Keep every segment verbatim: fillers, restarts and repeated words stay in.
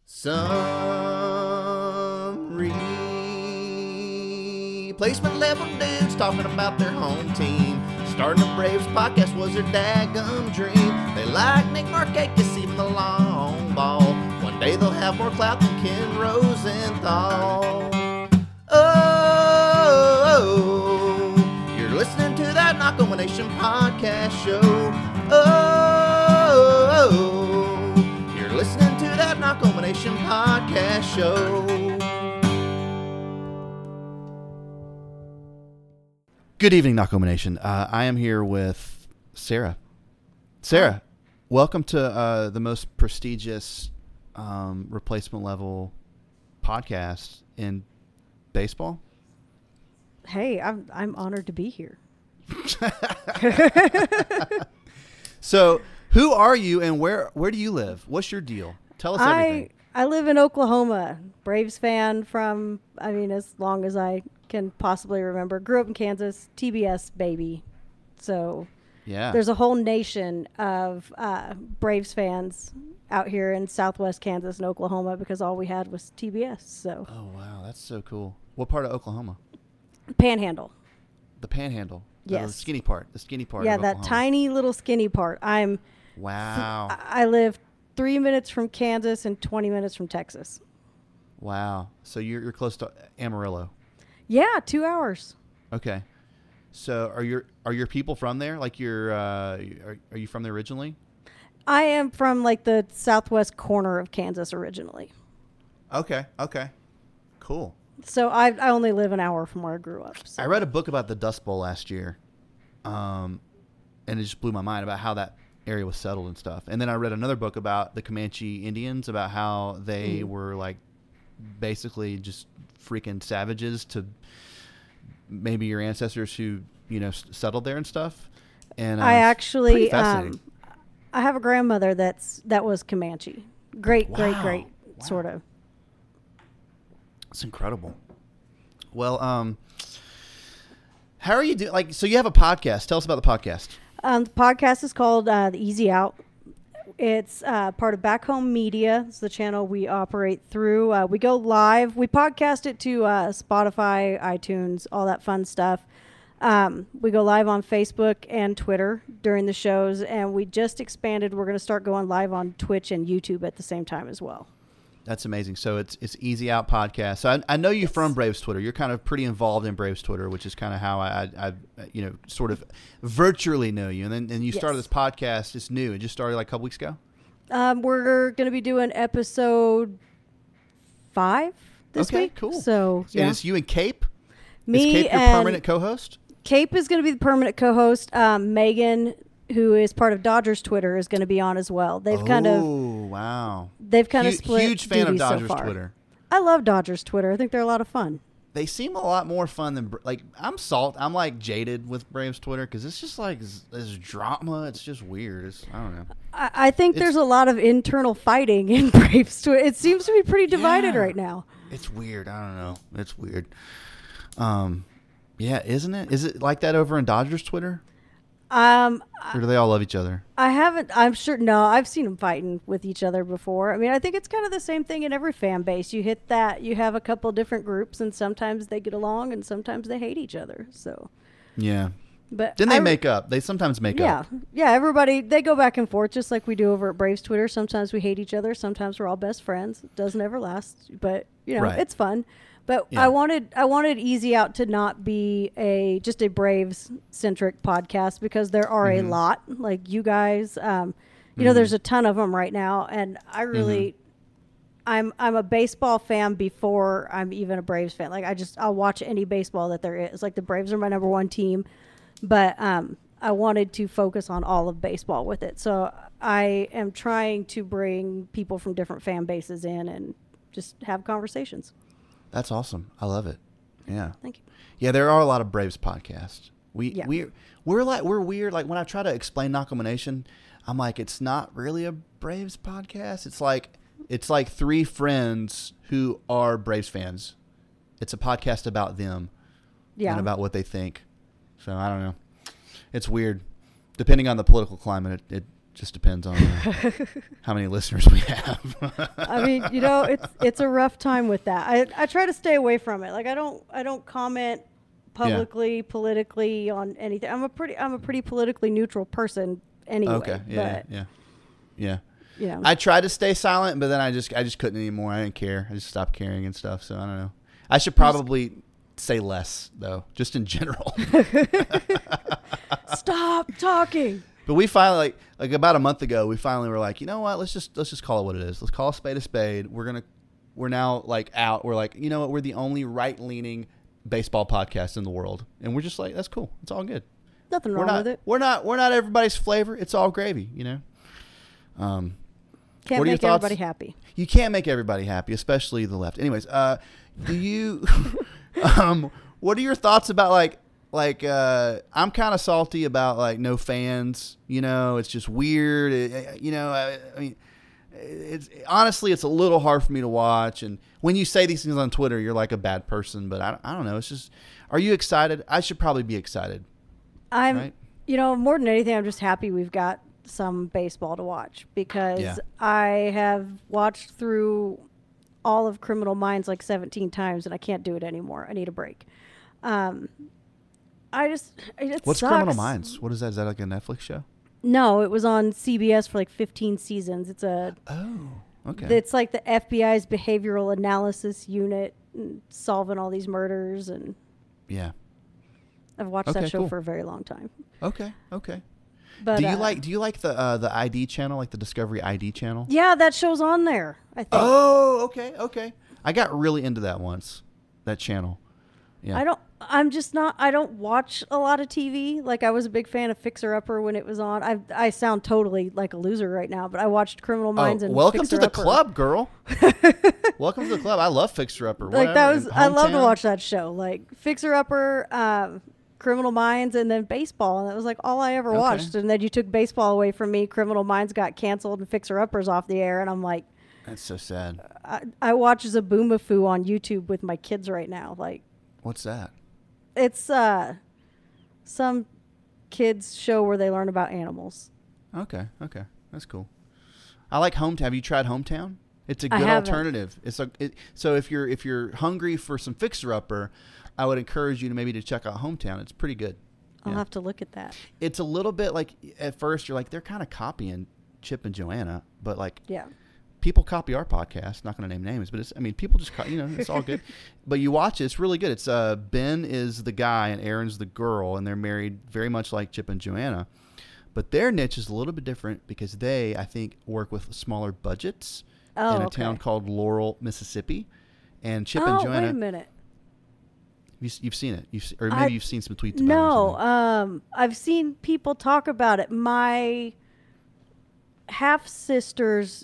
Some replacement level dudes talking about their home team. Starting a Braves podcast was their daggum dream. They like Nick Markakis, even the long ball. One day they'll have more clout than Ken Rosenthal. Oh, you're listening to that Knockover Nation podcast show. Oh, you're listening to that Knockover Nation podcast show. Good evening, Knockover Nation. Uh, I am here with Sarah. Sarah, welcome to uh, the most prestigious um, replacement level podcast in baseball. Hey, I'm I'm honored to be here. So, who are you and where where do you live? What's your deal? Tell us I, everything. I live in Oklahoma. Braves fan from, I mean, as long as I can possibly remember. Grew up in Kansas, T B S baby. So Yeah. there's a whole nation of uh, Braves fans out here in southwest Kansas and Oklahoma because all we had was T B S. So Oh, wow. That's so cool. What part of Oklahoma? Panhandle. The Panhandle. The Yes. skinny part. The skinny part Yeah, of that Oklahoma. tiny little skinny part. I'm Wow. I I live three minutes from Kansas and twenty minutes from Texas. Wow. So you're you're close to Amarillo. Yeah, two hours. Okay. So are your are your people from there? Like you're uh, are, are you from there originally? I am from like the southwest corner of Kansas originally. Okay. Okay. Cool. So I I only live an hour from where I grew up. So. I read a book about the Dust Bowl last year, um, and it just blew my mind about how that area was settled and stuff. And then I read another book about the Comanche Indians, about how they mm. were like basically just freaking savages to maybe your ancestors who, you know, s- settled there and stuff. And uh, I actually, um, I have a grandmother that's that was Comanche. Great, wow. great, great, wow. sort of. It's incredible. Well, um, how are you doing? Like, so you have a podcast. Tell us about the podcast. Um, the podcast is called uh, The Easy Out. It's uh, part of Back Home Media. It's the channel we operate through. Uh, we go live. We podcast it to uh, Spotify, iTunes, all that fun stuff. Um, we go live on Facebook and Twitter during the shows, and we just expanded. We're going to start going live on Twitch and YouTube at the same time as well. That's amazing. So it's it's Easy Out Podcast. So I, I know you yes. from Braves Twitter. You're kind of pretty involved in Braves Twitter, which is kind of how I, I, I you know, sort of virtually know you. And then and you started yes. this podcast. It's new. It just started like a couple weeks ago. Um, we're going to be doing episode five this okay, week. Cool. So yeah. And it's you and Cape. Me is Cape your and permanent co-host? Cape is going to be the permanent co-host. Um, Megan, who is part of Dodgers Twitter, is going to be on as well. They've oh, kind of wow. They've kind Huge, of split. Huge fan of Dodgers so far. Twitter. I love Dodgers Twitter. I think they're a lot of fun. They seem a lot more fun than like I'm salt. I'm like jaded with Braves Twitter because it's just like this drama. It's just weird. It's, I don't know. I, I think It's, there's a lot of internal fighting in Braves Twitter. It seems to be pretty divided yeah. right now. It's weird. I don't know. It's weird. Um, yeah, isn't it? Is it like that over in Dodgers Twitter? Um, Or do they all love each other? I haven't. I'm sure. No, I've seen them fighting with each other before. I mean, I think it's kind of the same thing in every fan base. You hit that. You have a couple different groups, and sometimes they get along, and sometimes they hate each other. So. Yeah. But then they I, make up. They sometimes make yeah, up. Yeah, yeah. Everybody they go back and forth just like we do over at Braves Twitter. Sometimes we hate each other. Sometimes we're all best friends. It doesn't ever last, but you know Right. it's fun. But Yeah. I wanted I wanted Easy Out to not be a just a Braves centric podcast because there are mm-hmm. a lot like you guys. Um, you mm-hmm. know, there's a ton of them right now, and I really. Mm-hmm. I'm I'm a baseball fan before I'm even a Braves fan. Like I just I'll watch any baseball that there is. Like the Braves are my number one team. But um, I wanted to focus on all of baseball with it. So I am trying to bring people from different fan bases in and just have conversations. That's awesome. I love it. Yeah. Thank you. Yeah, there are a lot of Braves podcasts. We Yeah. we we're like we're weird. Like when I try to explain Knockover Nation, I'm like, it's not really a Braves podcast. It's like it's like three friends who are Braves fans. It's a podcast about them Yeah. and about what they think. So I don't know. It's weird. Depending on the political climate, it, it Just depends on uh, how many listeners we have. I mean, you know, it's it's a rough time with that. I I try to stay away from it. Like I don't I don't comment publicly, yeah. politically on anything. I'm a pretty I'm a pretty politically neutral person anyway. Okay. Yeah. But, yeah. Yeah. You know. I tried to stay silent, but then I just I just couldn't anymore. I didn't care. I just stopped caring and stuff. So I don't know. I should probably say less though, just in general. Stop talking. But we finally, like, like about a month ago, we finally were like, you know what? Let's just let's just call it what it is. Let's call a spade a spade. We're gonna, we're now like out. We're like, you know what? We're the only right leaning baseball podcast in the world, and we're just like, that's cool. It's all good. Nothing wrong we're not, with it. We're not we're not everybody's flavor. It's all gravy, you know. Um, can't make everybody happy. You can't make everybody happy, especially the left. Anyways, uh, do you? um, what are your thoughts about like? Like, uh, I'm kind of salty about, like, no fans, you know, it's just weird. It, you know, I, I mean, it's honestly, it's a little hard for me to watch. And when you say these things on Twitter, you're like a bad person, but I, I don't know. It's just, are you excited? I should probably be excited. I'm, right? You know, more than anything, I'm just happy we've got some baseball to watch because Yeah. I have watched through all of Criminal Minds like seventeen times and I can't do it anymore. I need a break. Um, I just it What's sucks. Criminal Minds? What is that? Is that like a Netflix show? No, it was on C B S for like fifteen seasons. It's a Oh, okay. It's like the F B I's behavioral analysis unit and solving all these murders, and yeah. I've watched Okay, that show cool. for a very long time. Okay, okay. But do you uh, like do you like the uh, the I D channel, like the Discovery I D channel? Yeah, that show's on there, I think. Oh, okay, okay. I got really into that once, that channel. Yeah. I don't. I'm just not. I don't watch a lot of T V. Like I was a big fan of Fixer Upper when it was on. I I sound totally like a loser right now, but I watched Criminal Minds oh, and welcome Fixer to the Upper. club, girl. Welcome to the club. I love Fixer Upper. Like Whatever. that was. I love to Hometown. watch that show. Like Fixer Upper, um, Criminal Minds, and then baseball. And that was like all I ever Okay. watched. And then you took baseball away from me. Criminal Minds got canceled, and Fixer Upper's off the air. And I'm like, That's so sad. I, I watch Zaboomafoo on YouTube with my kids right now. Like What's that? it's uh, some kids show where they learn about animals. Okay, okay, that's cool. I like Hometown. Have you tried Hometown? It's a I good haven't. alternative. It's a it, so if you're if you're hungry for some Fixer Upper, I would encourage you to maybe to check out Hometown. It's pretty good. I'll Yeah. have to look at that. It's a little bit like at first you're like they're kind of copying Chip and Joanna, but like Yeah. people copy our podcast. Not going to name names, but it's I mean people just co- you know it's all good. But you watch it, it's really good. It's uh Ben is the guy and Erin's the girl, and they're married very much like Chip and Joanna. But their niche is a little bit different because they, I think, work with smaller budgets Oh, in a okay. town called Laurel, Mississippi. And Chip oh, and Joanna, wait a minute. you, you've seen it, you've se- or maybe I- you've seen some tweets about it. or No, something. um, I've seen people talk about it. My half sister's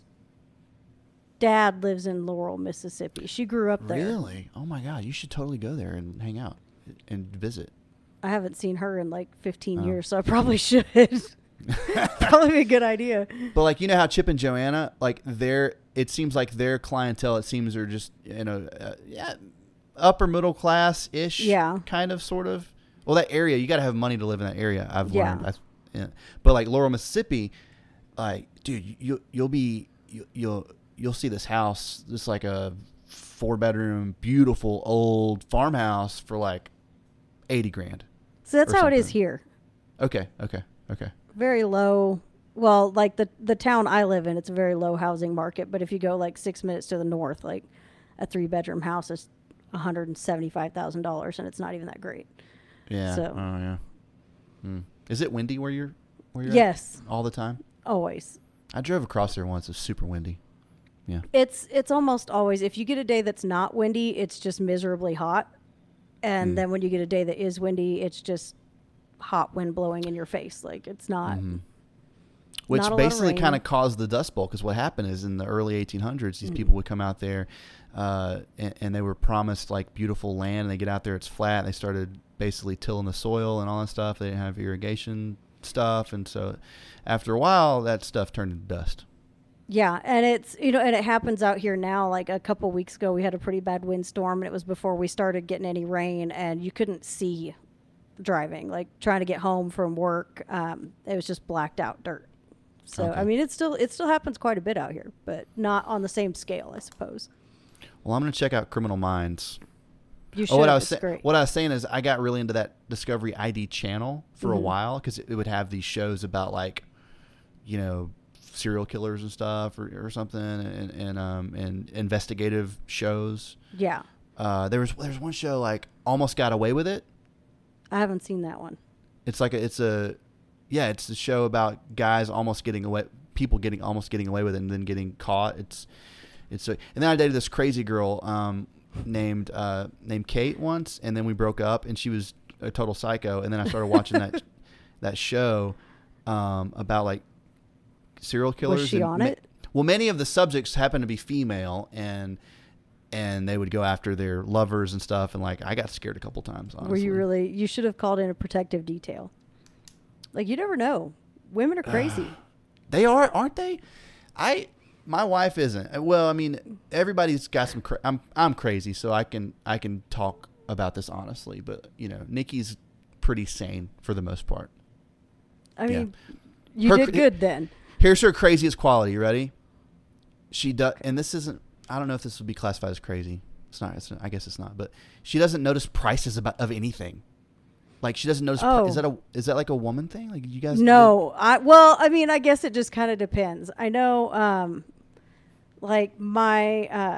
dad lives in Laurel, Mississippi. She grew up there. Really? Oh my God! You should totally go there and hang out and visit. I haven't seen her in like fifteen Oh. years, so I probably should. Probably be a good idea. But like you know how Chip and Joanna, like their, it seems like their clientele, it seems are just you know, uh, yeah, upper middle class ish, Yeah. kind of, sort of. Well, that area, you got to have money to live in that area. I've Yeah. learned. I, yeah. But like Laurel, Mississippi, like dude, you you'll be you, you'll you'll see this house, just like a four bedroom, beautiful old farmhouse for like eighty grand. So that's Or how it is something. here. Okay, okay, okay. Very low. Well, like the the town I live in, it's a very low housing market. But if you go like six minutes to the north, like a three bedroom house is one hundred and seventy five thousand dollars, and it's not even that great. Yeah. So- Oh yeah. Hmm. Is it windy where you're where you're at? Yes, All the time? always. I drove across there once. It was super windy. Yeah. It's it's almost always. If you get a day that's not windy, it's just miserably hot. And Mm. then when you get a day that is windy, it's just hot wind blowing in your face. Like it's not. Mhm. Which Not a lot of basically rain. kind of caused the Dust Bowl because what happened is in the early eighteen hundreds, these Mm. people would come out there uh, and, and they were promised like beautiful land. And they get out there, it's flat. And they started basically tilling the soil and all that stuff. They didn't have irrigation stuff. And so after a while, that stuff turned into dust. Yeah, and it's you know, and it happens out here now. Like a couple weeks ago, we had a pretty bad windstorm, and it was before we started getting any rain, and you couldn't see driving. Like trying to get home from work, um, it was just blacked out dirt So Okay. I mean, it still it still happens quite a bit out here, but not on the same scale, I suppose. Well, I'm going to check out Criminal Minds. You should. Oh, what I was it's sa- great. what I was saying is I got really into that Discovery I D channel for a Mhm. while because it, it would have these shows about like, you know, serial killers and stuff or, or something, and and um and investigative shows. Yeah, Uh, there was there's one show like Almost Got Away with It. I haven't seen that one. It's like a, it's a yeah, it's a show about guys almost getting away, people getting almost getting away with it and then getting caught. It's it's a, and then I dated this crazy girl um, named uh, named Kate once, and then we broke up, and she was a total psycho. And then I started watching that that show um, about like serial killers. Was she and on ma- it? Well, many of the subjects happen to be female, and and they would go after their lovers and stuff. And like I got scared a couple times. Honestly. Were you really? You should have called in a protective detail. Like, you never know. Women are crazy. They are, aren't they? I, my wife isn't. Well, I mean, everybody's got some. Cra- I'm, I'm crazy, so I can, I can talk about this honestly. But you know, Nikki's pretty sane for the most part. I mean, Yeah. you Her did cra- good then. Here's her craziest quality. You ready? She does, and this isn't. I don't know if this would be classified as crazy. It's not. It's, I guess it's not. But she doesn't notice prices about of anything. Like she doesn't notice. pri- Oh. Is that a is that like a woman thing? Like you guys? No, I well, I mean, I guess it just kind of depends. I know, um, like my, uh,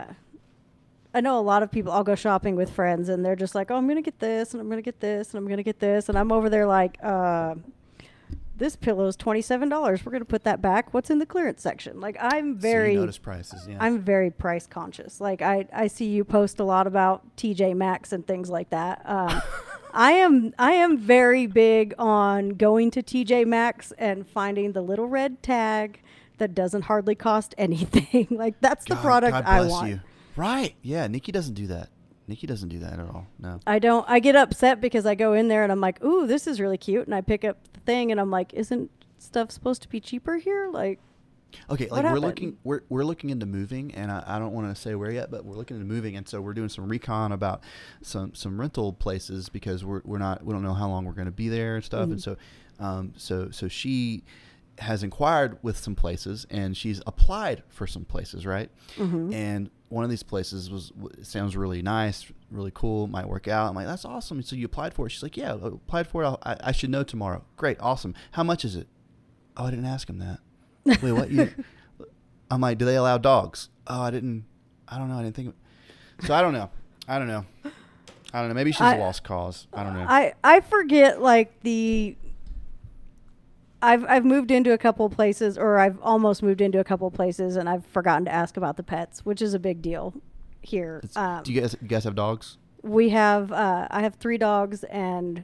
I know a lot of people. I'll go shopping with friends, and they're just like, "Oh, I'm gonna get this, and I'm gonna get this, and I'm gonna get this," and I'm over there like, uh, "This pillow is twenty seven dollars. We're gonna put that back. What's in the clearance section?" Like I'm So very, you notice prices. Yeah. I'm very price conscious. Like I, I see you post a lot about T J Maxx and things like that. Um, I am I am very big on going to T J Maxx and finding the little red tag that doesn't hardly cost anything. Like that's the God- product God I bless want. you. Right. Yeah. Nikki doesn't do that. Nikki doesn't do that at all. No. I don't I get upset because I go in there and I'm like, "Ooh, this is really cute." And I pick up the thing and I'm like, "Isn't stuff supposed to be cheaper here?" Like Okay. What Like we're happened? looking, we're we're looking into moving, and I, I don't want to say where yet, but we're looking into moving, and so we're doing some recon about some some rental places because we're we're not we don't know how long we're going to be there and stuff, and Mhm. so um so so she has inquired with some places, and she's applied for some places, right? mhm. And one of these places was w- sounds really nice, really cool, might work out. I'm like, that's awesome. So you applied for it? She's like, yeah, I applied for it. I'll, I, I should know tomorrow. Great, awesome. How much is it? Oh, I didn't ask him that. Wait, what? You? I'm like, do they allow dogs? Oh, I didn't. I don't know. I didn't think. Of, so I don't know. I don't know. I don't know. Maybe she's I- a lost cause. I don't know. I I forget like the I've I've moved into a couple places, or I've almost moved into a couple places, and I've forgotten to ask about the pets, which is a big deal here. It's- Um, do you guys you guys have dogs? we have uh, I have three dogs, and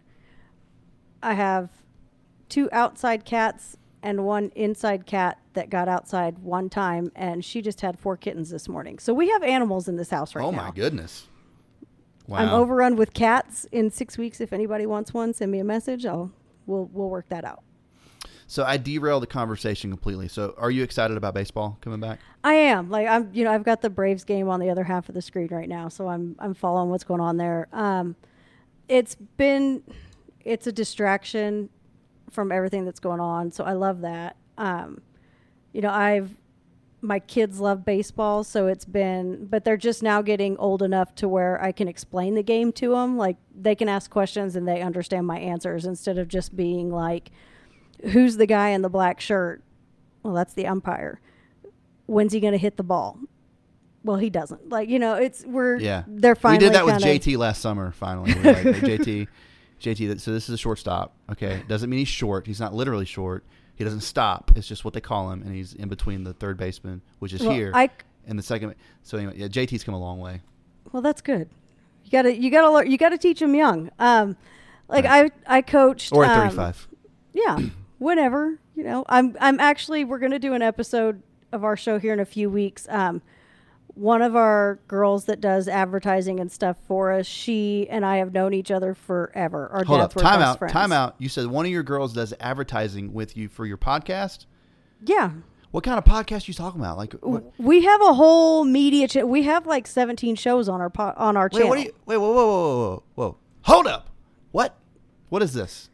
I have two outside cats and one inside cat that got outside one time, and she just had four kittens this morning. So we have animals in this house right oh now. my goodness! Wow. I'm overrun with cats. In six weeks, if anybody wants one, send me a message. I'll we'll we'll work that out. So I derailed the conversation completely. So are you excited about baseball coming back? I am. Like I'm you know, I've got the Braves game on the other half of the screen right now, so I'm I'm following what's going on there. Um it's been it's a distraction from everything that's going on, so I love that. Um you know, I've my kids love baseball, so it's been but they're just now getting old enough to where I can explain the game to them. Like they can ask questions and they understand my answers instead of just being like, who's the guy in the black shirt? Well, that's the umpire. When's he going to hit the ball? Well, he doesn't. Like, you know, it's we're Yeah. they're finally we did that with kinda- J T last summer. Finally, we were like, hey, J T, J T. So this is a shortstop. Okay, doesn't mean he's short. He's not literally short. He doesn't stop. It's just what they call him, and he's in between the third baseman, which is Well, here, I and the second. So anyway, yeah, J T's come a long way. well, that's good. You got to you got to learn you got to teach them young. Um like Right. I I coached Or at um, thirty-five. Yeah, whenever, you know. I'm I'm actually we're going to do an episode of our show here in a few weeks. Um one of our girls that does advertising and stuff for us, she and I have known each other forever. Our Hold up. dads were Time best out. friends. Time out. You said one of your girls does advertising with you for your podcast. Yeah. What kind of podcast you talking about? Like, what? We have a whole media cha- we have like seventeen shows on our po- on our Wait, channel. what do you? Wait, whoa, whoa, whoa, whoa, whoa, whoa! Hold up. What? What is this?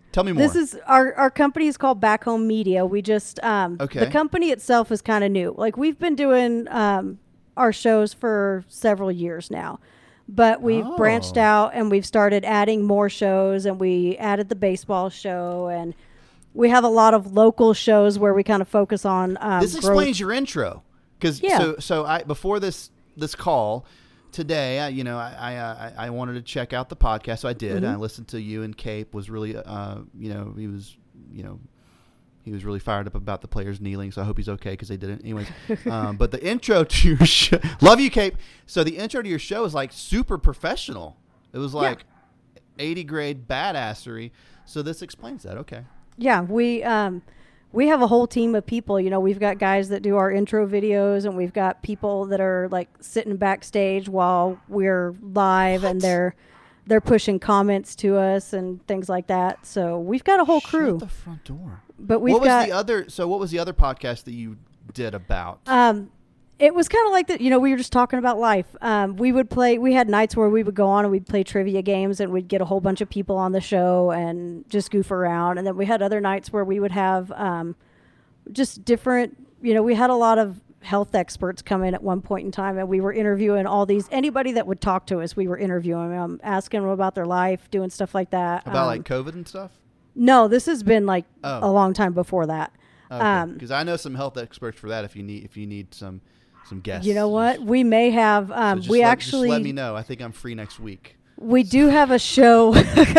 Tell me more. This is our our company is called Back Home Media. We just um, Okay. the company itself is kind of new. Like we've been doing um, our shows for several years now, but we've Oh. branched out and we've started adding more shows. And we added the baseball show, and we have a lot of local shows where we kind of focus on. Um, This growth. explains your intro, because Yeah. so so I before this this call today, I, you know, I I, uh, I I wanted to check out the podcast, so I did. Mhm. I listened to you and Cape was really, uh, you know, he was, you know, he was really fired up about the players kneeling. So I hope he's okay because they didn't, anyways. um, but the intro to your show, love you, Cape. So the intro to your show is like super professional. It was like eighty grade badassery. So this explains that. Okay. Yeah, we um, we have a whole team of people. You know, we've got guys that do our intro videos, and we've got people that are like sitting backstage while we're live, and What? they're they're pushing comments to us and things like that. So we've got a whole crew. Shut the front door. But we've what was got the other? So what was the other podcast that you did about? um, it was kind of like that. You know, we were just talking about life. Um, we would play. We had nights where we would go on and we'd play trivia games, and we'd get a whole bunch of people on the show and just goof around. And then we had other nights where we would have um, just different. You know, we had a lot of health experts come in at one point in time, and we were interviewing all these anybody that would talk to us. We were interviewing them, asking them about their life, doing stuff like that. About Um, like COVID and stuff? no, this has been like Oh. a long time before that. Okay. Um, Because I know some health experts for that. If you need, if you need some, some guests. you know what? Just- We may have. so Um, just we let, actually. just let me know. I think I'm free next week. We do have a show.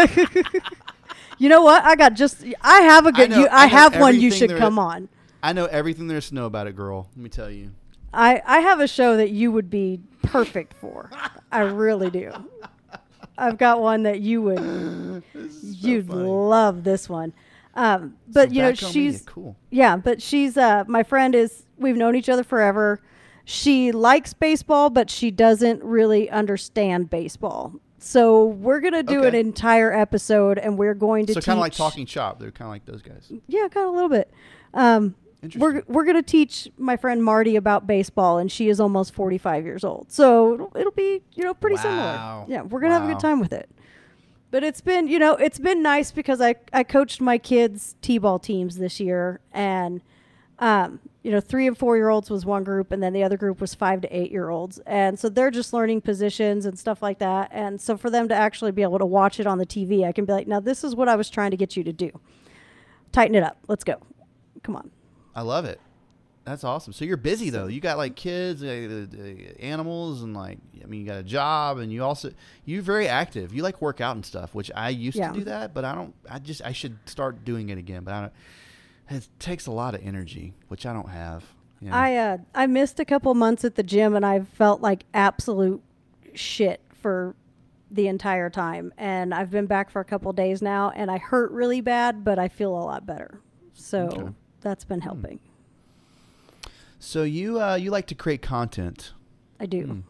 You know what? I got just. I have a good. know- you, I I, know have one. You everything should there come is- on. I know everything there is to know about it, girl. Let me tell you. I I have a show that you would be perfect for. I really do. I've got one that you would. This is so You'd funny. love this one. Um, but So you know Back Home Media, she's cool. yeah, but she's uh my friend is we've known each other forever. She likes baseball, but she doesn't really understand baseball. So we're gonna do an Okay. entire episode, and we're going to So teach, kind of like Talking Shop. They're kind of like those guys. Yeah, kind of a little bit. Um, Interesting. we're we're gonna teach my friend Marty about baseball, and she is almost forty-five years old. So it'll, it'll be you know pretty Wow. similar. Yeah, we're gonna have a Wow. good time with it. But it's been you know it's been nice because I I coached my kids' t-ball teams this year, and um, you know three and four year olds was one group, and then the other group was five to eight year olds, and so they're just learning positions and stuff like that. And so for them to actually be able to watch it on the T V, I can be like, now this is what I was trying to get you to do. Tighten it up. Let's go. Come on. I love it. That's awesome. So you're busy though. You got like kids, uh, uh, animals, and like I mean, you got a job, and you also you're very active. You like work out and stuff, which I used Yeah. to do that, but I don't. I just I should start doing it again, but I don't. It takes a lot of energy, which I don't have. You know? I uh, I missed a couple months at the gym, and I felt like absolute shit for the entire time. And I've been back for a couple days now, and I hurt really bad, but I feel a lot better. So Okay. that's been helping. So you uh, you like to create content. I do. Hmm.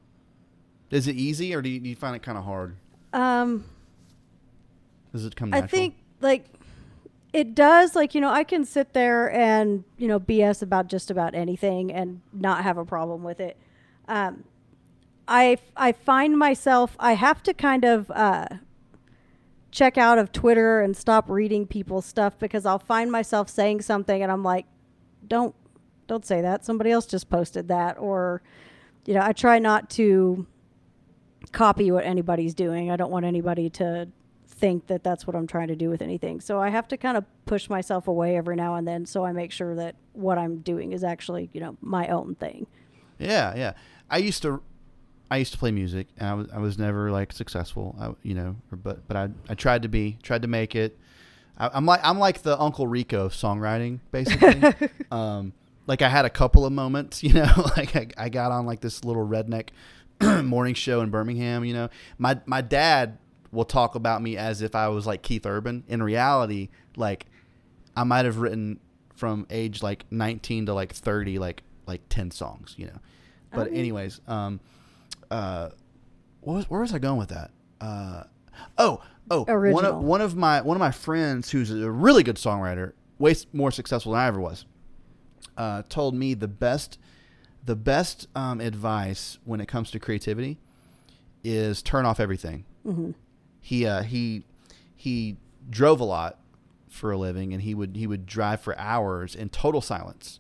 Is it easy, or do you, do you find it kind of hard? Um, Does it come I natural? think like it does. Like you know, I can sit there and you know B S about just about anything and not have a problem with it. Um, I I find myself I have to kind of uh, check out of Twitter and stop reading people's stuff because I'll find myself saying something and I'm like, don't don't say that. Somebody else just posted that, or you know, I try not to copy what anybody's doing. I don't want anybody to think that that's what I'm trying to do with anything. So I have to kind of push myself away every now and then so I make sure that what I'm doing is actually, you know, my own thing. Yeah, yeah. I used to, I used to play music, and I was I was never like successful. I, you know, or, but but I I tried to be, tried to make it. I, I'm like I'm like the Uncle Rico of songwriting, basically. um, like I had a couple of moments, you know, like I, I got on like this little redneck morning show in Birmingham. You know, my my dad will talk about me as if I was like Keith Urban. In reality, like I might have written from age like nineteen to like thirty, like like ten songs, you know. But Oh. anyways, um, uh, what was, where was I going with that? Uh, oh, oh, one Original. of one of my one of my friends who's a really good songwriter, way s- more successful than I ever was, uh, told me the best the best um, advice when it comes to creativity is turn off everything. Mm-hmm. He uh, he he drove a lot for a living, and he would he would drive for hours in total silence,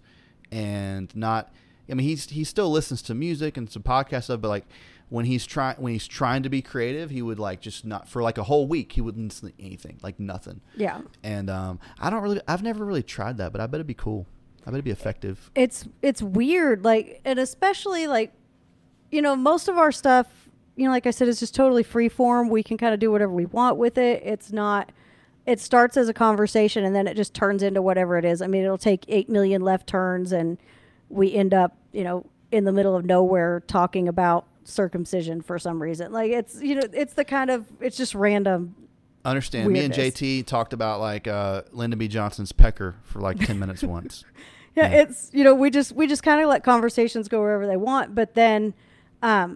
and not. I mean, he's he still listens to music and some podcast stuff, but like when he's trying when he's trying to be creative, he would like just not for like a whole week. He wouldn't listen to anything, like nothing. Yeah. And um, I don't really. I've never really tried that, but I bet it'd be cool. I bet it'd be effective. It's it's weird, like, and especially like, you know, most of our stuff, you know, like I said, is just totally free form. We can kind of do whatever we want with it. It's not. It starts as a conversation, and then it just turns into whatever it is. I mean, it'll take eight million left turns, and we end up, you know, in the middle of nowhere talking about circumcision for some reason. Like, it's, you know, it's the kind of, it's just random. Understand. Weirdness. Me and J T talked about like uh, Lyndon B. Johnson's pecker for like ten minutes once. Yeah, Yeah. it's, you know, we just we just kind of let conversations go wherever they want. But then um,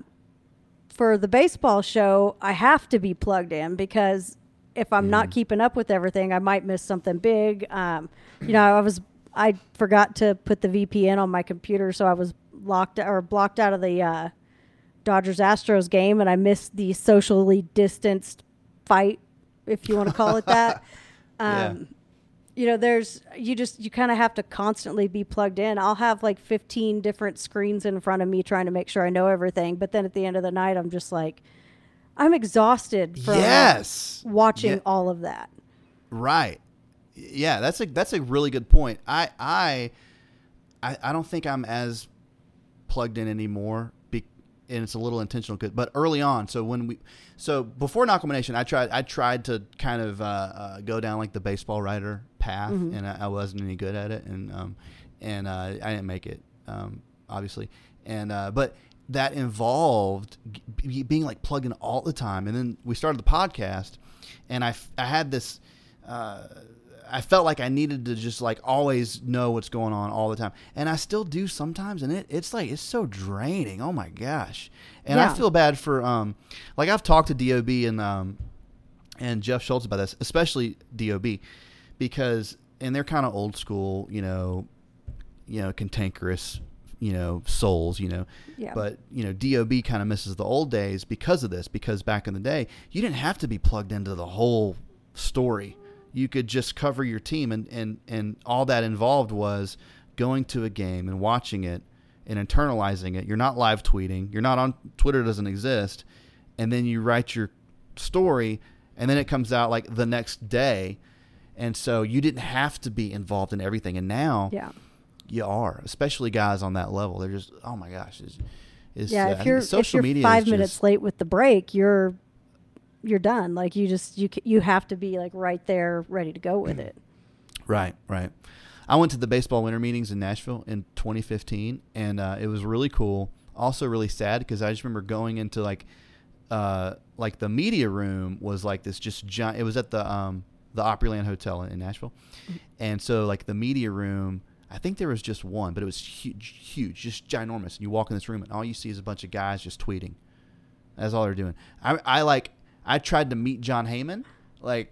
for the baseball show, I have to be plugged in because if I'm Mm. not keeping up with everything, I might miss something big. Um, you know, I was I forgot to put the V P N on my computer, so I was locked or blocked out of the uh, Dodgers Astros game, and I missed the socially distanced fight, if you want to call it that. Yeah. Um, you know, there's, you just, you kind of have to constantly be plugged in. I'll have like fifteen different screens in front of me trying to make sure I know everything. But then at the end of the night, I'm just like, I'm exhausted from Yes. watching Yeah. all of that. Right. Yeah, that's a that's a really good point. I I I, I don't think I'm as plugged in anymore, be, and it's a little intentional. Good, but early on, so when we, so before Knuckle Nation, I tried I tried to kind of uh, uh, go down like the baseball writer path, Mhm. and I, I wasn't any good at it, and um and uh, I didn't make it, um obviously, and uh, but that involved g- being like plugged in all the time, and then we started the podcast, and I f- I had this. Uh, I felt like I needed to just like always know what's going on all the time. And I still do sometimes. And it, it's like, it's so draining. Oh my gosh. And Yeah. I feel bad for, um, like I've talked to D O B and, um, and Jeff Schultz about this, especially D O B, because, and they're kind of old school, you know, you know, cantankerous, you know, souls, you know, Yeah. but you know, D O B kind of misses the old days because of this, because back in the day, you didn't have to be plugged into the whole story. You could just cover your team, and, and, and all that involved was going to a game and watching it and internalizing it. You're not live tweeting. You're not on Twitter, doesn't exist. And then you write your story, and then it comes out like the next day. And so you didn't have to be involved in everything. And now Yeah. you are, especially guys on that level. They're just, oh my gosh. It's, it's, Yeah. uh, I If think you're, social if you're media five is minutes just, late with the break, you're, you're done. Like you just, you, c- you have to be like right there ready to go with it. Right, right. I went to the baseball winter meetings in Nashville in twenty fifteen, and uh, it was really cool. Also really sad because I just remember going into like, uh, like the media room was like this just giant. It was at the um, the Opryland Hotel in, in Nashville, and so like the media room, I think there was just one, but it was huge, huge, just ginormous. And you walk in this room, and all you see is a bunch of guys just tweeting. That's all they're doing. I, I like. I tried to meet John Heyman, like,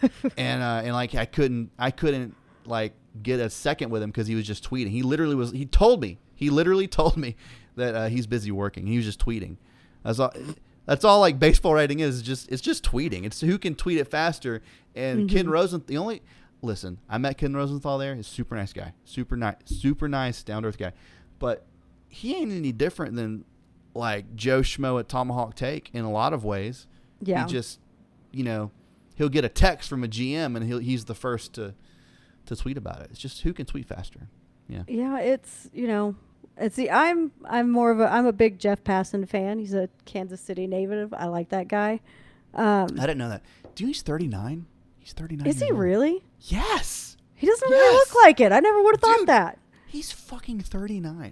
and uh, and like I couldn't, I couldn't like get a second with him because he was just tweeting. He literally was. He told me. He literally told me that uh, he's busy working. He was just tweeting. That's all. That's all. Like baseball writing is just. It's just tweeting. It's who can tweet it faster. And Mm-hmm. Ken Rosenthal. The only listen. I met Ken Rosenthal there. He's a super nice guy. Super nice. Super nice. Down to earth guy. But he ain't any different than like Joe Schmo at Tomahawk Take in a lot of ways. Yeah. He just, you know, he'll get a text from a G M and he'll he's the first to to tweet about it. It's just who can tweet faster. Yeah. Yeah, it's, you know, it's the I'm I'm more of a I'm a big Jeff Passan fan. He's a Kansas City native. I like that guy. Um, I didn't know that. Do you know he's thirty-nine? He's thirty-nine. is he years old. really? Yes. He doesn't really Yes. look like it. I never would have thought Dude. that. He's fucking thirty-nine.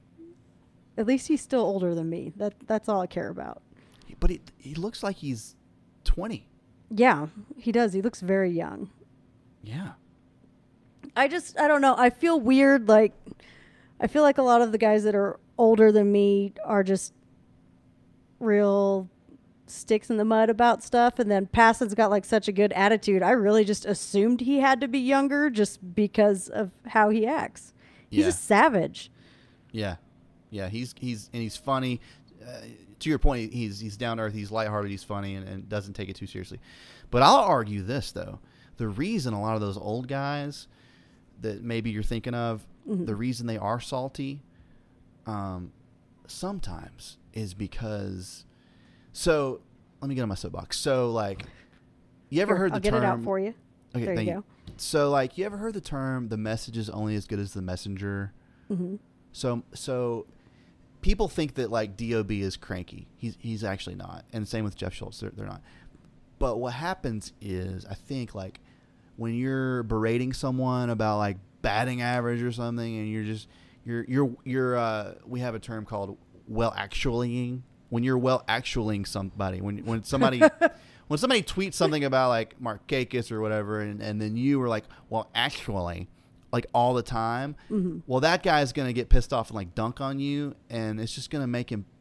At least he's still older than me. That that's all I care about. But he he looks like he's twenty. Yeah, he does. He looks very young. Yeah. I just I don't know. I feel weird. Like I feel like a lot of the guys that are older than me are just real sticks in the mud about stuff. And then Passan's got like such a good attitude. I really just assumed he had to be younger just because of how he acts. He's Yeah. a savage. Yeah. Yeah, he's he's and he's funny. Uh, to your point, he's he's down to earth, he's lighthearted, he's funny, and, and doesn't take it too seriously. But I'll argue this though: the reason a lot of those old guys that maybe you're thinking of, mm-hmm. the reason they are salty, um, sometimes is because. So let me get on my soapbox. So like, you ever Here, heard I'll the get term? it out for you. Okay, there thank you you. go. So like, you ever heard the term "the message is only as good as the messenger"? Mm-hmm. So so. People think that like D O B is cranky. He's he's actually not, and same with Jeff Schultz. They're, they're not. But what happens is, I think like when you're berating someone about like batting average or something, and you're just you're you're you're uh, we have a term called well actuallying. When you're well actuallying somebody, when when somebody when somebody tweets something about like Markakis or whatever, and, and then you were like, well, actually. Like all the time, mm-hmm. well, that guy's going to get pissed off and like dunk on you, and it's just going to make him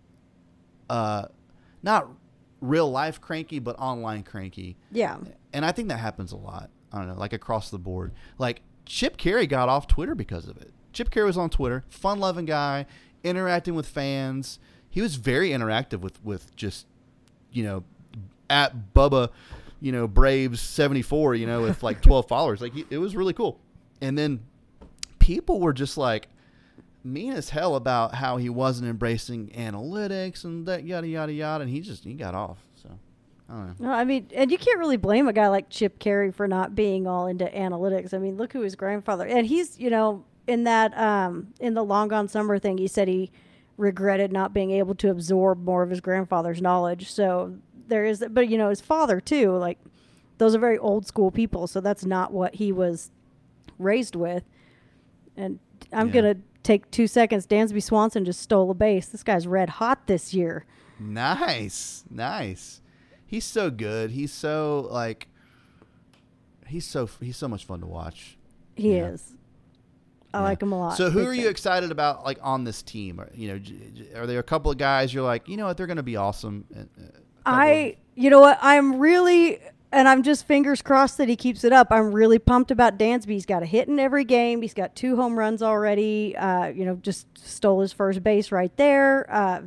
uh, not real life cranky, but online cranky. Yeah. And I think that happens a lot. I don't know, like across the board. Like Chip Carey got off Twitter because of it. Chip Carey was on Twitter, fun loving guy, interacting with fans. He was very interactive with, with just, you know, at Bubba, you know, Braves seventy-four, you know, with like twelve followers. Like he, it was really cool. And then people were just like mean as hell about how he wasn't embracing analytics and that yada, yada, yada. And he just, he got off. So, I don't know. No, I mean, and you can't really blame a guy like Chip Carey for not being all into analytics. I mean, look who his grandfather, and he's, you know, in that, um, in the Long Gone Summer thing, he said he regretted not being able to absorb more of his grandfather's knowledge. So there is, but you know, his father too, like those are very old school people. So that's not what he was raised with. And I'm yeah. gonna take two seconds. Dansby Swanson just stole a base. This guy's red hot this year. Nice, nice. He's so good. He's so like. He's so he's so much fun to watch. He yeah. is. I yeah. like him a lot. So who are you excited about, like on this team? Or, you know, are there a couple of guys you're like, you know what, they're going to be awesome? I, you know what, I'm really. And I'm just fingers crossed that he keeps it up. I'm really pumped about Dansby. He's got a hit in every game. He's got two home runs already. Uh, you know, just stole his first base right there. Uh,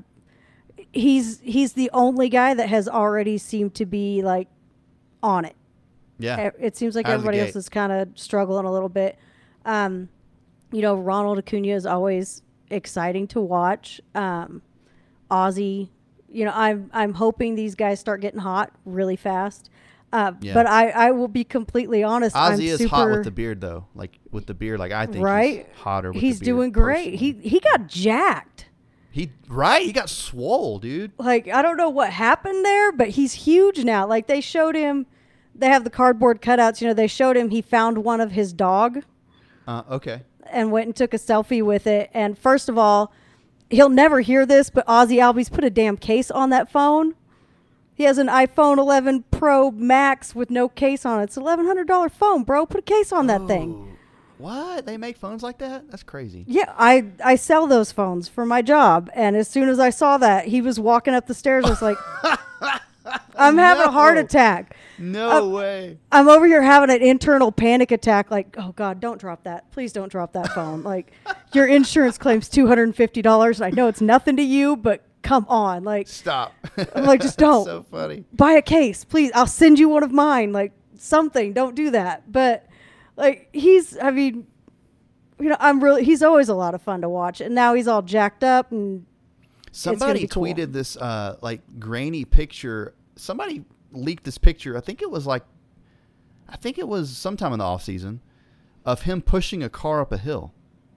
he's he's the only guy that has already seemed to be like on it. Yeah. It seems like everybody else is kind of struggling a little bit. Um, you know, Ronald Acuna is always exciting to watch. Um, Ozzy, you know, I'm I'm hoping these guys start getting hot really fast. Uh, yeah. But I, I will be completely honest. Ozzy I'm is super, hot with the beard, though. Like with the beard, like I think right? he's hotter. With he's the beard doing great. personally. He he got jacked. He right. He got swole, dude. Like I don't know what happened there, but he's huge now. Like they showed him. They have the cardboard cutouts. You know, they showed him. He found one of his dog. Uh, okay. And went and took a selfie with it. And first of all, he'll never hear this, but Ozzy Albies put a damn case on that phone. He has an iPhone eleven Pro Max with no case on it. It's an eleven hundred dollars phone, bro. Put a case on that oh, thing. What? They make phones like that? That's crazy. Yeah, I, I sell those phones for my job. And as soon as I saw that, he was walking up the stairs. I was like, I'm no. having a heart attack. No I'm, way. I'm over here having an internal panic attack. Like, oh, God, don't drop that. Please don't drop that phone. Like, your insurance claims two hundred fifty dollars. I know it's nothing to you, but come on. Like, stop. I'm like, just don't. So funny. Buy a case, please. I'll send you one of mine. Like, something. Don't do that. But, like, he's, I mean, you know, I'm really, he's always a lot of fun to watch. And now he's all jacked up. And somebody it's gonna be tweeted cool. this, uh, like, grainy picture. Somebody leaked this picture. I think it was like, I think it was sometime in the off season of him pushing a car up a hill.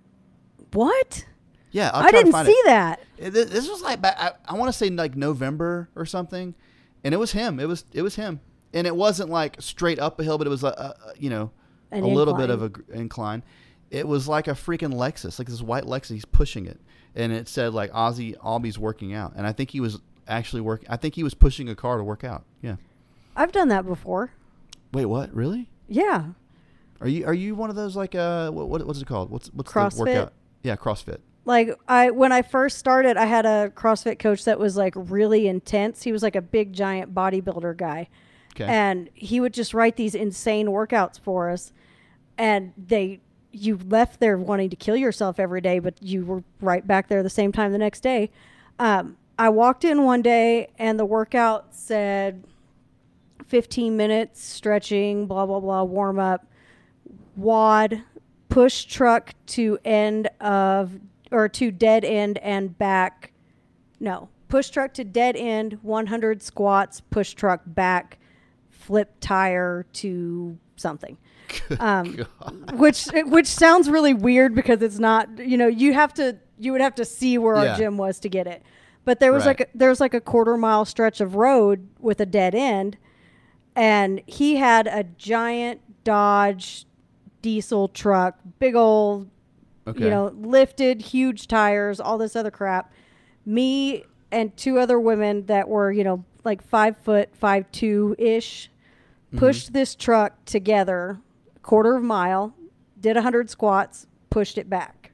What? Yeah, I'll I try didn't to find see it. that. It, this was like I, I want to say like November or something, and it was him. It was it was him, and it wasn't like straight up a hill, but it was a, a you know An a little incline. bit of a gr- incline. It was like a freaking Lexus, like this white Lexus. He's pushing it, and it said like Ozzy Albies working out, and I think he was actually working. I think he was pushing a car to work out. Yeah. I've done that before. Wait, what? Really? Yeah. Are you are you one of those like uh what, what what's it called? What's what's CrossFit? the workout? Yeah, CrossFit. Like I, when I first started, I had a CrossFit coach that was like really intense. He was like a big giant bodybuilder guy. Okay. And he would just write these insane workouts for us. And they, you left there wanting to kill yourself every day, but you were right back there the same time the next day. Um, I walked in one day and the workout said fifteen minutes stretching, blah, blah, blah, warm up, W O D, push truck to end of, or to dead end and back. No, push truck to dead end, one hundred squats, push truck back, flip tire to something. Um, which which sounds really weird because it's not, you know, you have to, you would have to see where Yeah. our gym was to get it. But there was Right. like a, there was like a quarter mile stretch of road with a dead end, and he had a giant Dodge diesel truck, big old, Okay. you know, lifted, huge tires, all this other crap. Me and two other women that were, you know, like five foot, five two ish, Mhm. pushed this truck together, quarter of a mile, did a hundred squats, pushed it back.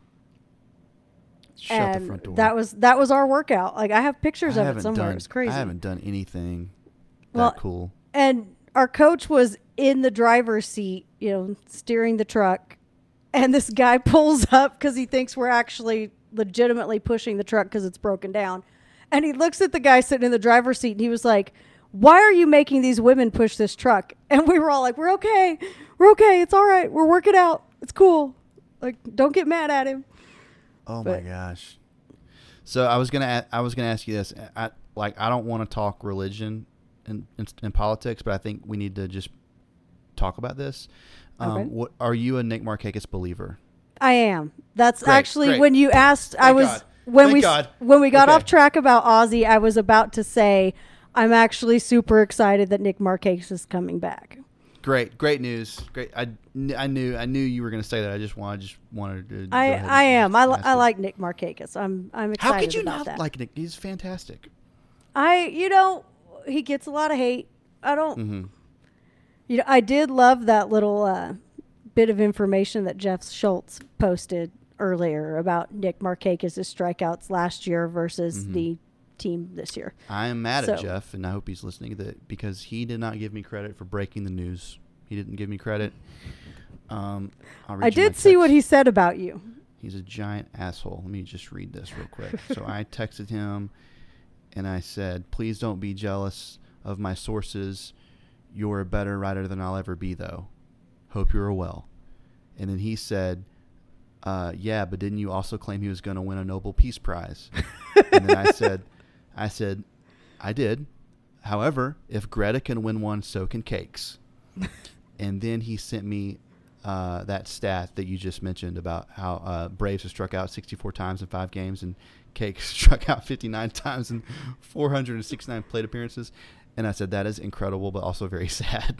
Shut and the front door. that was that was our workout. Like I have pictures I of it haven't somewhere. done- It's crazy. I haven't done anything that Well, cool. And our coach was in the driver's seat, you know, steering the truck. And this guy pulls up because he thinks we're actually legitimately pushing the truck because it's broken down. And he looks at the guy sitting in the driver's seat and he was like, "Why are you making these women push this truck?" And we were all like, "We're okay. We're okay. It's all right. We're working out. It's cool. Like, don't get mad at him." Oh But- my gosh. So I was gonna a- I was gonna ask you this. I like I don't want to talk religion and, and and politics, but I think we need to just talk about this. Um, Okay. What are you a Nick Markakis believer? I am. That's Great, actually great. when you asked. I Thank was God. when Thank we God. when we got Okay. off track about Ozzy. I was about to say I'm actually super excited that Nick Markakis is coming back. Great, great news. Great. I, kn- I knew I knew you were gonna say that. I just wanted just wanted to. go I ahead and I am. I, li- ask I it. like Nick Markakis. I'm I'm excited How could you about not that. like Nick? He's fantastic. I you know he gets a lot of hate. I don't. Mm-hmm. You know I did love that little uh, bit of information that Jeff Schultz posted earlier about Nick Markakis' strikeouts last year versus Mhm. the team this year. I am mad at So- Jeff, and I hope he's listening to that because he did not give me credit for breaking the news. He didn't give me credit. Um, I'll read I you my did see what text. he said about you. He's a giant asshole. Let me just read this real quick. So I texted him, and I said, "Please don't be jealous of my sources. You're a better writer than I'll ever be, though. Hope you're well." And then he said, uh, "Yeah, but didn't you also claim he was going to win a Nobel Peace Prize?" And then I said, "I said, I did. However, if Greta can win one, so can cakes." And then he sent me uh, that stat that you just mentioned about how uh, Braves have struck out sixty-four times in five games and Cakes struck out fifty-nine times in four hundred sixty-nine plate appearances. And I said, that is incredible, but also very sad.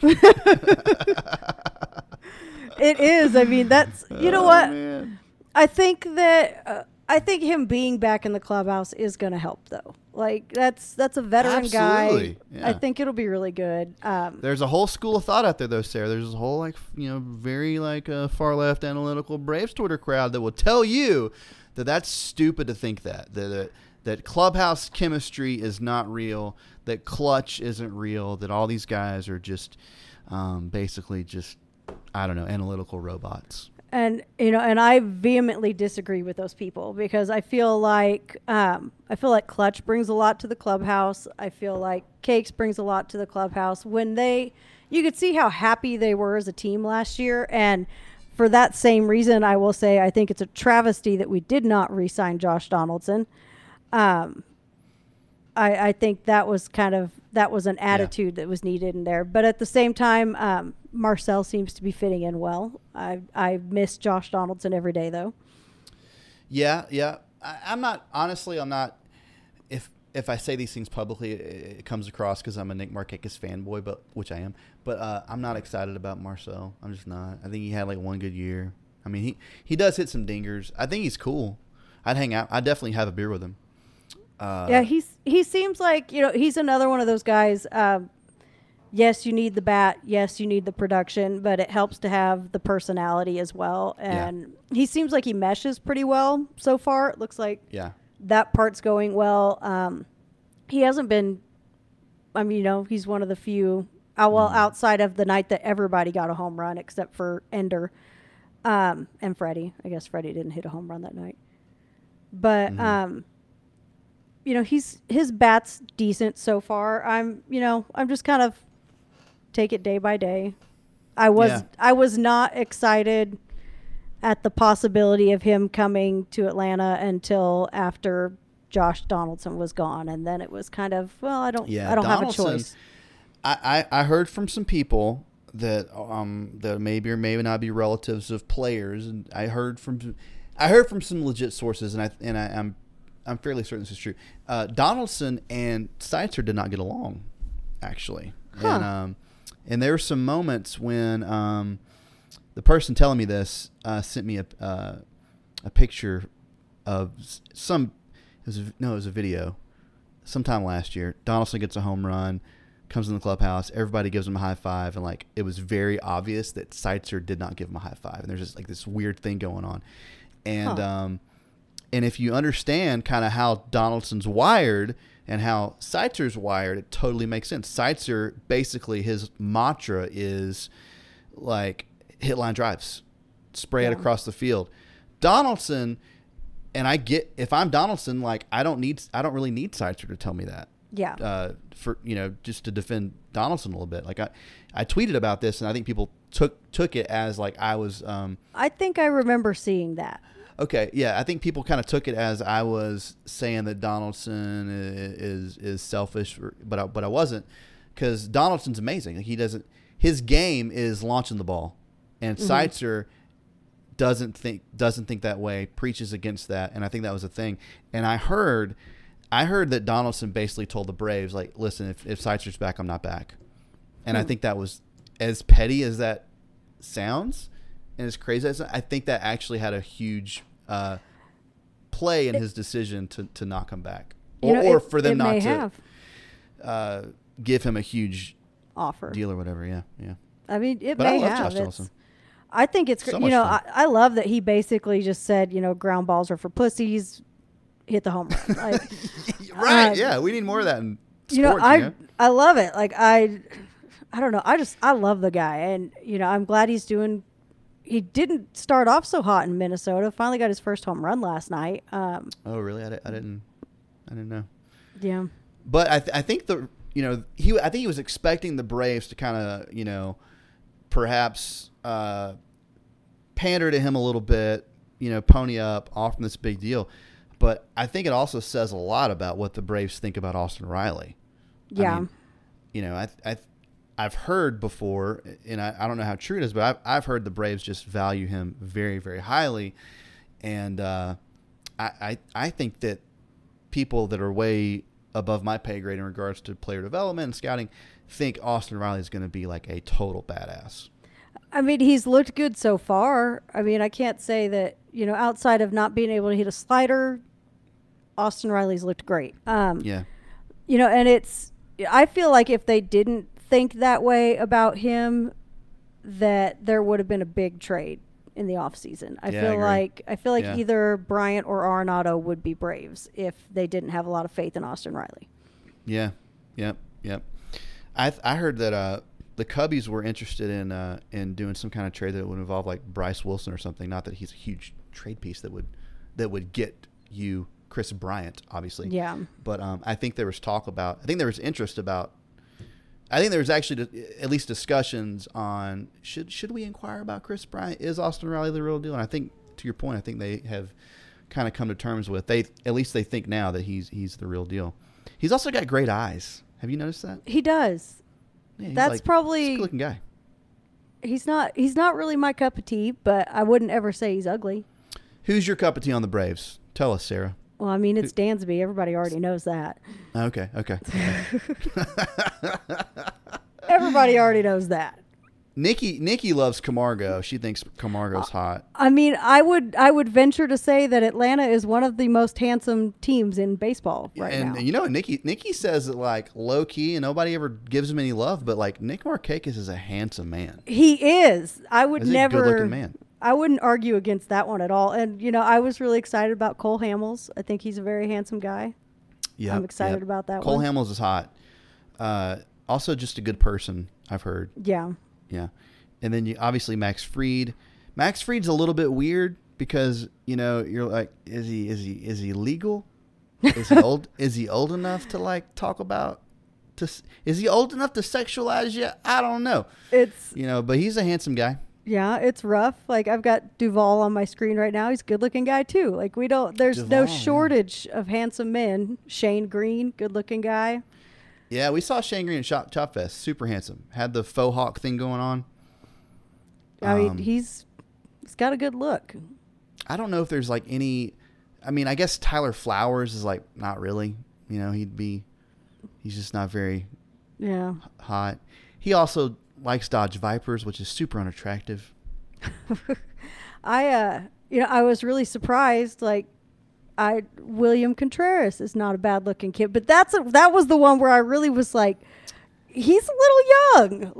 It is. I mean, that's you know Oh, what man. I think that uh, I think him being back in the clubhouse is going to help though. Like that's that's a veteran Absolutely, guy. yeah. I think it'll be really good. Um, There's a whole school of thought out there, though, Sarah. There's a whole, like, you know, very, like, uh, far-left analytical Braves Twitter crowd that will tell you that that's stupid to think that. That, that, that clubhouse chemistry is not real, that clutch isn't real, that all these guys are just um, basically just, I don't know, analytical robots. And you know, and I vehemently disagree with those people because I feel like um, I feel like Clutch brings a lot to the clubhouse. I feel like Cakes brings a lot to the clubhouse. When they, you could see how happy they were as a team last year, and for that same reason, I will say I think it's a travesty that we did not re-sign Josh Donaldson. Um, I, I think that was kind of that was an attitude that was needed in there. But at the same time, um, Marcel seems to be fitting in well. I I miss Josh Donaldson every day though. Yeah, yeah. I, I'm not, honestly, I'm not, if if I say these things publicly, it, it comes across because I'm a Nick Markakis fanboy, but which I am. But uh, I'm not excited about Marcel. I'm just not. I think he had like one good year. I mean, he, he does hit some dingers. I think he's cool. I'd hang out. I'd definitely have a beer with him. Uh, Yeah, he's he seems like, you know, he's another one of those guys. Um, yes, you need the bat. Yes, you need the production, but it helps to have the personality as well. And he seems like he meshes pretty well so far. It looks like Yeah. that part's going well. Um, he hasn't been, I mean, you know, he's one of the few, uh, well, Mhm. outside of the night that everybody got a home run except for Ender um, and Freddie. I guess Freddie didn't hit a home run that night. But Mhm. um, you know, he's his bat's decent so far. I'm, you know, I'm just kind of take it day by day. I was Yeah. I was not excited at the possibility of him coming to Atlanta until after Josh Donaldson was gone, and then it was kind of, well, I don't Yeah, I don't Donaldson, have a choice. I, I, I heard from some people that um that maybe or maybe not be relatives of players, and I heard from I heard from some legit sources, and I and I, I'm I'm fairly certain this is true. Uh, Donaldson and Seitzer did not get along, actually, Huh. and um and there were some moments when um the person telling me this uh, sent me a uh, a picture of s- some it was a, no it was a video sometime last year. Donaldson gets a home run, comes in the clubhouse, everybody gives him a high five, and like it was very obvious that Seitzer did not give him a high five, and there's just like this weird thing going on, and Huh. um, and if you understand kind of how Donaldson's wired and how Seitzer's wired, it totally makes sense. Seitzer basically his mantra is like hit line drives, spray Yeah. it across the field. Donaldson, and I get if I'm Donaldson, like I don't need I don't really need Seitzer to tell me that. Yeah. Uh, for you know, just to defend Donaldson a little bit. Like I, I tweeted about this, and I think people took took it as like I was. Um, I think I remember seeing that. okay, yeah, I think people kind of took it as I was saying that Donaldson i- is is selfish, or- but I, but I wasn't, because Donaldson's amazing. Like he doesn't. His game is launching the ball, and Mhm. Seitzer doesn't think doesn't think that way. Preaches against that, and I think that was a thing. And I heard. I heard that Donaldson basically told the Braves, like, listen, if, if Seitzer's back, I'm not back. And I Hmm. think that was, as petty as that sounds and as crazy as I think that actually had a huge uh, play in his decision to, to not come back. You Or, know, or it- for them it not may to have uh, give him a huge offer. deal or whatever. Yeah, yeah. I mean, it But I may love have. Josh It's- Donaldson. I think it's So great. much You know, fun. I, I love that he basically just said, you know, ground balls are for pussies. Hit the home run. Like, right, uh, yeah. We need more of that in sports. you know, I you know? I love it. Like I, I don't know. I just I love the guy, and you know, I'm glad he's doing. He didn't start off so hot in Minnesota. Finally got his first home run last night. Um, Oh, really? I, di- I didn't I didn't know. yeah. But I, th- I think the you know he I think he was expecting the Braves to kind of you know perhaps uh, pander to him a little bit, you know, pony up, offer him this big deal. But I think it also says a lot about what the Braves think about Austin Riley. Yeah. I mean, you know, I I I've heard before, and I, I don't know how true it is, but I've I've heard the Braves just value him very very highly, and uh, I, I I think that people that are way above my pay grade in regards to player development and scouting think Austin Riley is going to be like a total badass. I mean, he's looked good so far. I mean, I can't say that, you know, outside of not being able to hit a slider, Austin Riley's looked great. Um, Yeah, You know, and it's, I feel like if they didn't think that way about him, that there would have been a big trade in the offseason. I Yeah, I feel agree. like I feel like Yeah. either Bryant or Arenado would be Braves if they didn't have a lot of faith in Austin Riley. yeah, yep, yep. I I heard that uh, the Cubbies were interested in uh, in doing some kind of trade that would involve like Bryce Wilson or something. Not that he's a huge trade piece that would that would get you Chris Bryant, obviously. Yeah. But um, I think there was talk about. I think there was interest about. I think there was actually at least discussions on should should we inquire about Chris Bryant? Is Austin Riley the real deal? And I think to your point, I think they have kind of come to terms with they at least they think now that he's he's the real deal. He's also got great eyes. Have you noticed that? He does. Yeah, he's That's like- probably- he's a good-looking guy. He's not he's not really my cup of tea, but I wouldn't ever say he's ugly. Who's your cup of tea on the Braves? Tell us, Sarah. Well, I mean, it's Dansby. Everybody already knows that. Okay, okay. Everybody already knows that. Nikki Nikki loves Camargo. She thinks Camargo's hot. I mean, I would I would venture to say that Atlanta is one of the most handsome teams in baseball right and now. you know, Nikki Nikki says that like low key, and nobody ever gives him any love. But like Nick Markakis is a handsome man. He is. I would He's a never. good-looking man. I wouldn't argue against that one at all. And you know, I was really excited about Cole Hamels. I think he's a very handsome guy. Yeah, I'm excited about that Cole one. Hamels is hot. Uh, also, just a good person. I've heard. Yeah. Yeah, and then you obviously Max Fried. Max Fried's a little bit weird because you know you're like, is he is he is he legal? Is he old? Is he old enough to like talk about? To is he old enough to sexualize you? I don't know. It's you know, but he's a handsome guy. Yeah, it's rough. Like I've got Duvall on my screen right now. He's a good-looking guy too. Like we don't. There's Duvall, no shortage yeah. of handsome men. Shane Green, good-looking guy. Yeah, we saw Shane Green at Shop Chop Fest. Super handsome. Had the faux hawk thing going on. I um, mean, he's he's got a good look. I don't know if there's like any. I mean, I guess Tyler Flowers is like not really. You know, he'd be. He's just not very. Yeah. Hot. He also likes Dodge Vipers, which is super unattractive. I, uh, you know, I was really surprised. Like, I William Contreras is not a bad looking kid, but that's a, that was the one where I really was like, he's a little young.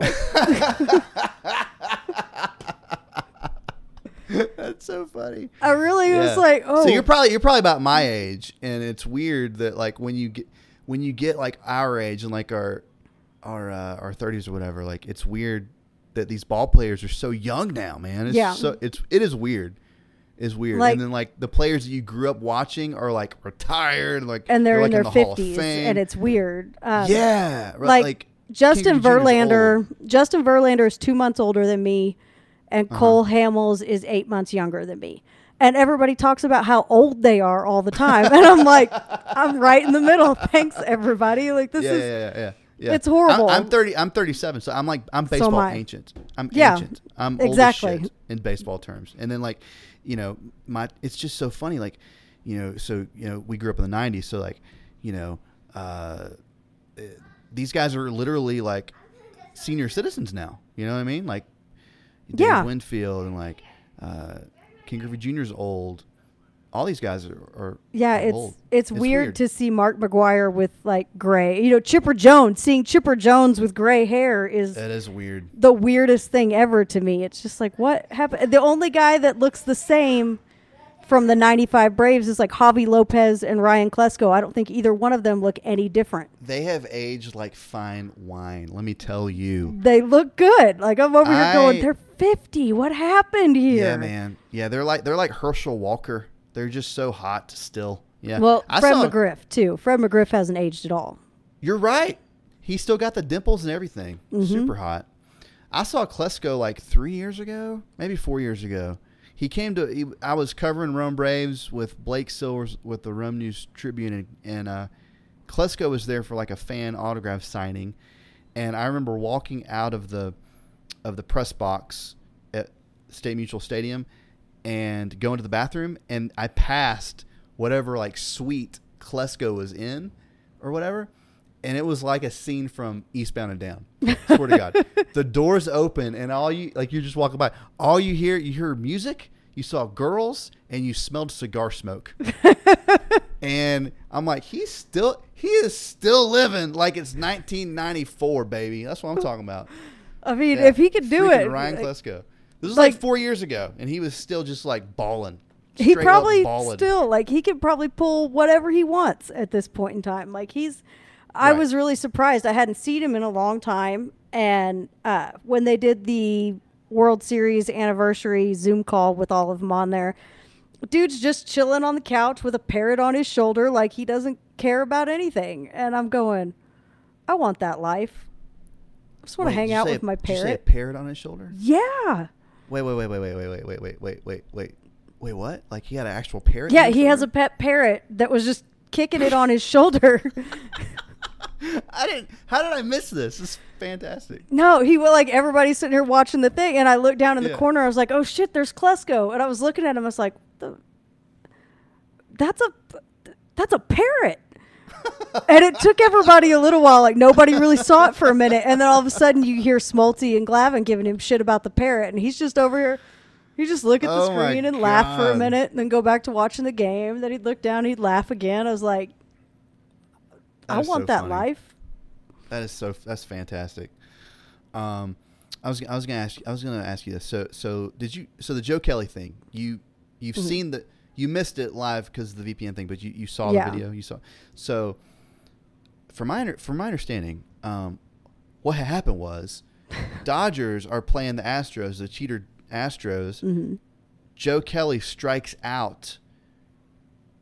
That's so funny. I really yeah. was like, oh. So you're probably you're probably about my age, and it's weird that like when you get when you get like our age and like our our uh, our thirties or whatever, like it's weird that these ball players are so young now, man. It's yeah. so it's it is weird. It's weird. Like, and then like the players that you grew up watching are like retired, like and they're, they're in like their in the Hall of fifties, Fame. and it's weird. Um, yeah, right, like, like Justin King Griffey Junior's Verlander. old. Justin Verlander is two months older than me, and Uh-huh. Cole Hamels is eight months younger than me. And everybody talks about how old they are all the time, and I'm like, I'm right in the middle. Thanks, everybody. Like this yeah, is. yeah, yeah, yeah. Yeah. It's horrible. I'm, I'm thirty. I'm thirty-seven, so I'm like I'm So baseball am I. ancient. I'm Yeah, ancient. I'm exactly. old as shit in baseball terms. And then like, you know, my it's just so funny. Like, you know, so you know, we grew up in the nineties, so like, you know, uh, uh, these guys are literally like senior citizens now. You know what I mean? Like, Dave Yeah. Winfield and like uh, King Griffey Junior's old. All these guys are, are Yeah, are it's, old. it's It's weird, weird. to see Mark McGuire with like gray. You know, Chipper Jones. Seeing Chipper Jones with gray hair is That is weird. the weirdest thing ever to me. It's just like, what happened? The only guy that looks the same from the ninety-five Braves is like Javi Lopez and Ryan Klesko. I don't think either one of them look any different. They have aged like fine wine. Let me tell you. They look good. Like I'm over I- here going, they're fifty. What happened here? Yeah, man. Yeah, they're like they're like Herschel Walker. They're just so hot still. Yeah. Well, I Fred saw- McGriff too. Fred McGriff hasn't aged at all. You're right. He still got the dimples and everything. Mm-hmm. Super hot. I saw Klesko like three years ago, maybe four years ago. He came to. He, I was covering Rome Braves with Blake Silvers with the Rome News Tribune, and, and uh, Klesko was there for like a fan autograph signing, and I remember walking out of the of the press box at State Mutual Stadium and going to the bathroom, and I passed whatever like suite Klesko was in or whatever, and it was like a scene from Eastbound and Down. Swear to God. The doors open, and all you like you're just walking by. All you hear, you hear music, you saw girls, and you smelled cigar smoke. And I'm like, he's still he is still living like it's nineteen ninety-four, baby. That's what I'm talking about. I mean, Yeah. if he could do Freaking it, Ryan like, Klesko. This was like- like, four years ago, and he was still just like balling. he Straight up probably balling. still like he could probably pull whatever he wants at this point in time. Like he's, I Right. was really surprised. I hadn't seen him in a long time, and uh, when they did the World Series anniversary Zoom call with all of them on there, dude's just chilling on the couch with a parrot on his shoulder, like he doesn't care about anything. And I'm going, I want that life. I just want to Wait, hang did you out say with a- my did you say a parrot. parrot on his shoulder? Yeah. Wait, wait, wait, wait, wait, wait, wait, wait, wait, wait, wait, wait, wait. What? Like he had an actual parrot? Yeah, on his he has a shoulder? pet parrot that was just kicking it on his shoulder. I didn't. How did I miss this? This is fantastic. No, he was like, everybody's sitting here watching the thing, and I looked down in the Yeah. corner. I was like, oh shit, there's Klesko. And I was looking at him. I was like, the, that's a that's a parrot. And it took everybody a little while. Like nobody really saw it for a minute, and then all of a sudden you hear Smoltz and Glavin giving him shit about the parrot, and he's just over here. He'd just look at the Oh my screen and laugh for a God. minute, and then go back to watching the game. Then he'd look down, he'd laugh again. I was like, That I is want so that funny. life. That is so. That's fantastic. Um, I was. I was gonna ask. I was gonna ask you this. So. So did you? So the Joe Kelly thing. You. You've Mhm. seen the. You missed it live because of the V P N thing, but you, you saw Yeah. the video. You saw. So. From my under- from my understanding, um, what had happened was, Dodgers are playing the Astros, the cheater Astros. hmm Joe Kelly strikes out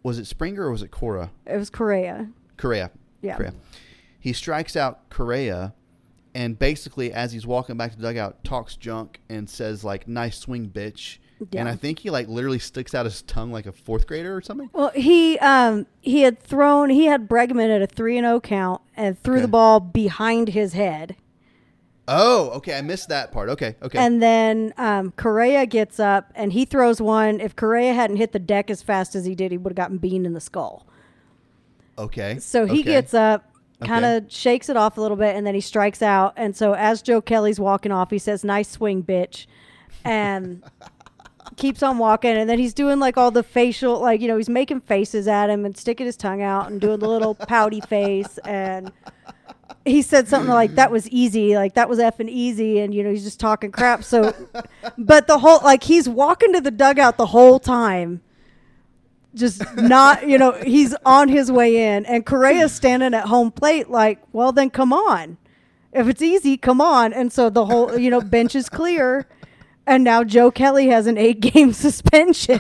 was it Springer or was it Cora? It was Correa. Correa. Yeah. Correa. He strikes out Correa, and basically, as he's walking back to the dugout, talks junk and says, like, nice swing, bitch. Yeah. And I think he, like, literally sticks out his tongue like a fourth grader or something. Well, he um he had thrown he had Bregman at a three and zero count and threw Okay. the ball behind his head. Oh, okay. I missed that part. Okay, okay. And then um, Correa gets up and he throws one. If Correa hadn't hit the deck as fast as he did, he would have gotten beamed in the skull. okay. So he okay. gets up, kind of Okay. shakes it off a little bit, and then he strikes out. And so as Joe Kelly's walking off, he says, "Nice swing, bitch," and keeps on walking. And then he's doing like all the facial, like, you know, he's making faces at him and sticking his tongue out and doing the little pouty face. And he said something like, "That was easy, like that was effing easy," and you know, he's just talking crap. So, but the whole, like, he's walking to the dugout the whole time, just not, you know, he's on his way in, and Correa's standing at home plate, like, well, then come on, if it's easy, come on. And so the whole, you know, bench is clear, and now Joe Kelly has an eight-game suspension.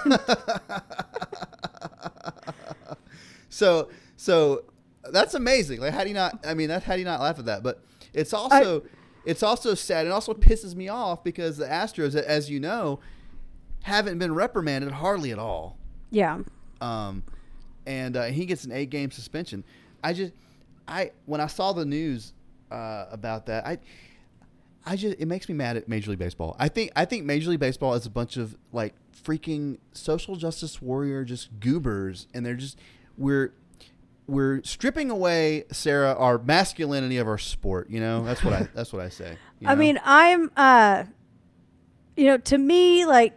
So, so that's amazing. Like, how do you not? I mean, that how do you not laugh at that? But it's also, I, it's also sad. It also pisses me off because the Astros, as you know, haven't been reprimanded hardly at all. Yeah. Um, and uh, he gets an eight-game suspension. I just, I when I saw the news uh, about that, I, I just it makes me mad at Major League Baseball. I think I think Major League Baseball is a bunch of like freaking social justice warrior just goobers, and they're just we're we're stripping away, Sarah, our masculinity of our sport. You know, that's what I that's what I say. You I know? mean, I'm, uh, you know, to me, like,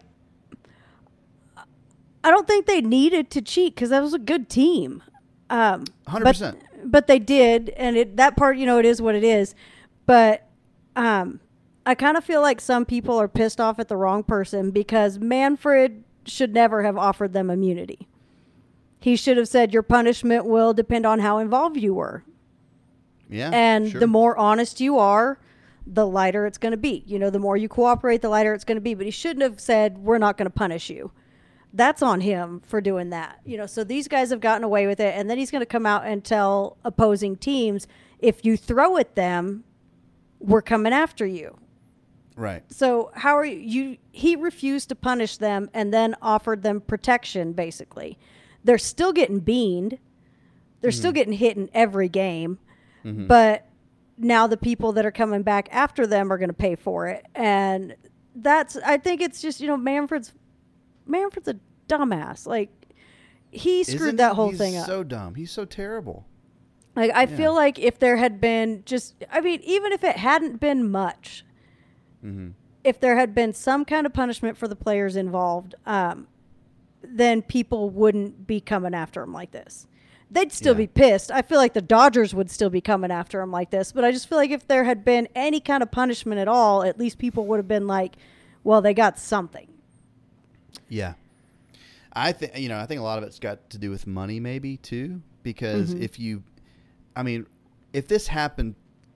I don't think they needed to cheat because that was a good team. Um, one hundred but, percent. But they did, and it, that part, you know, it is what it is. But um, I kind of feel like some people are pissed off at the wrong person because Manfred should never have offered them immunity. He should have said your punishment will depend on how involved you were. Yeah. And sure. the more honest you are, the lighter it's going to be. You know, the more you cooperate, the lighter it's going to be. But he shouldn't have said, we're not going to punish you. That's on him for doing that. You know, so these guys have gotten away with it. And then he's going to come out and tell opposing teams, if you throw at them, we're coming after you. Right. So how are you, you he refused to punish them and then offered them protection, basically. They're still getting beaned. They're mm-hmm. still getting hit in every game. Mm-hmm. But now the people that are coming back after them are going to pay for it. And that's, I think it's just, you know, Manfred's, Manfred's a dumbass. Like, he screwed Isn't that he? whole He's thing up. so dumb. He's so terrible. Like, I Yeah. feel like if there had been just, I mean, even if it hadn't been much, Mm-hmm. if there had been some kind of punishment for the players involved, um, then people wouldn't be coming after him like this. They'd still Yeah. be pissed. I feel like the Dodgers would still be coming after him like this. But I just feel like if there had been any kind of punishment at all, at least people would have been like, well, they got something. Yeah. I think, you know, I think a lot of it's got to do with money maybe too, because Mm-hmm. if you, I mean, if this happened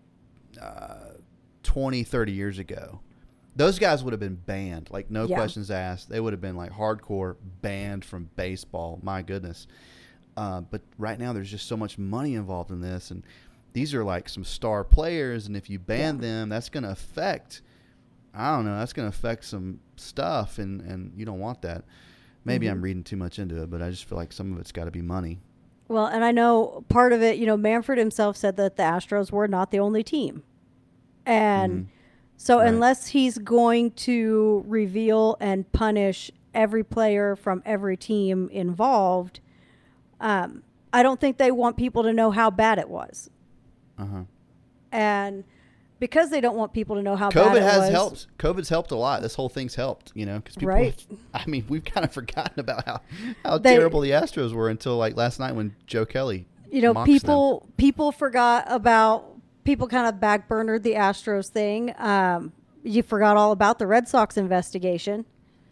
uh, twenty, thirty years ago, those guys would have been banned, like no Yeah. questions asked. They would have been like hardcore banned from baseball. My goodness. Uh, but right now there's just so much money involved in this, and these are like some star players, and if you ban Yeah. them, that's going to affect, I don't know, that's going to affect some stuff, and, and you don't want that. Maybe Mm-hmm. I'm reading too much into it, but I just feel like some of it's got to be money. Well, and I know part of it, you know, Manfred himself said that the Astros were not the only team. And Mhm. so Right. unless he's going to reveal and punish every player from every team involved, um, I don't think they want people to know how bad it was. Uh-huh. And because they don't want people to know how bad COVID it has was, helped. COVID's helped a lot. This whole thing's helped, you know, because people, Right. have, I mean, we've kind of forgotten about how, how They- terrible the Astros were until like last night when Joe Kelly, you know, mocks people people forgot about, people kind of backburnered the Astros thing. Um, you forgot all about the Red Sox investigation.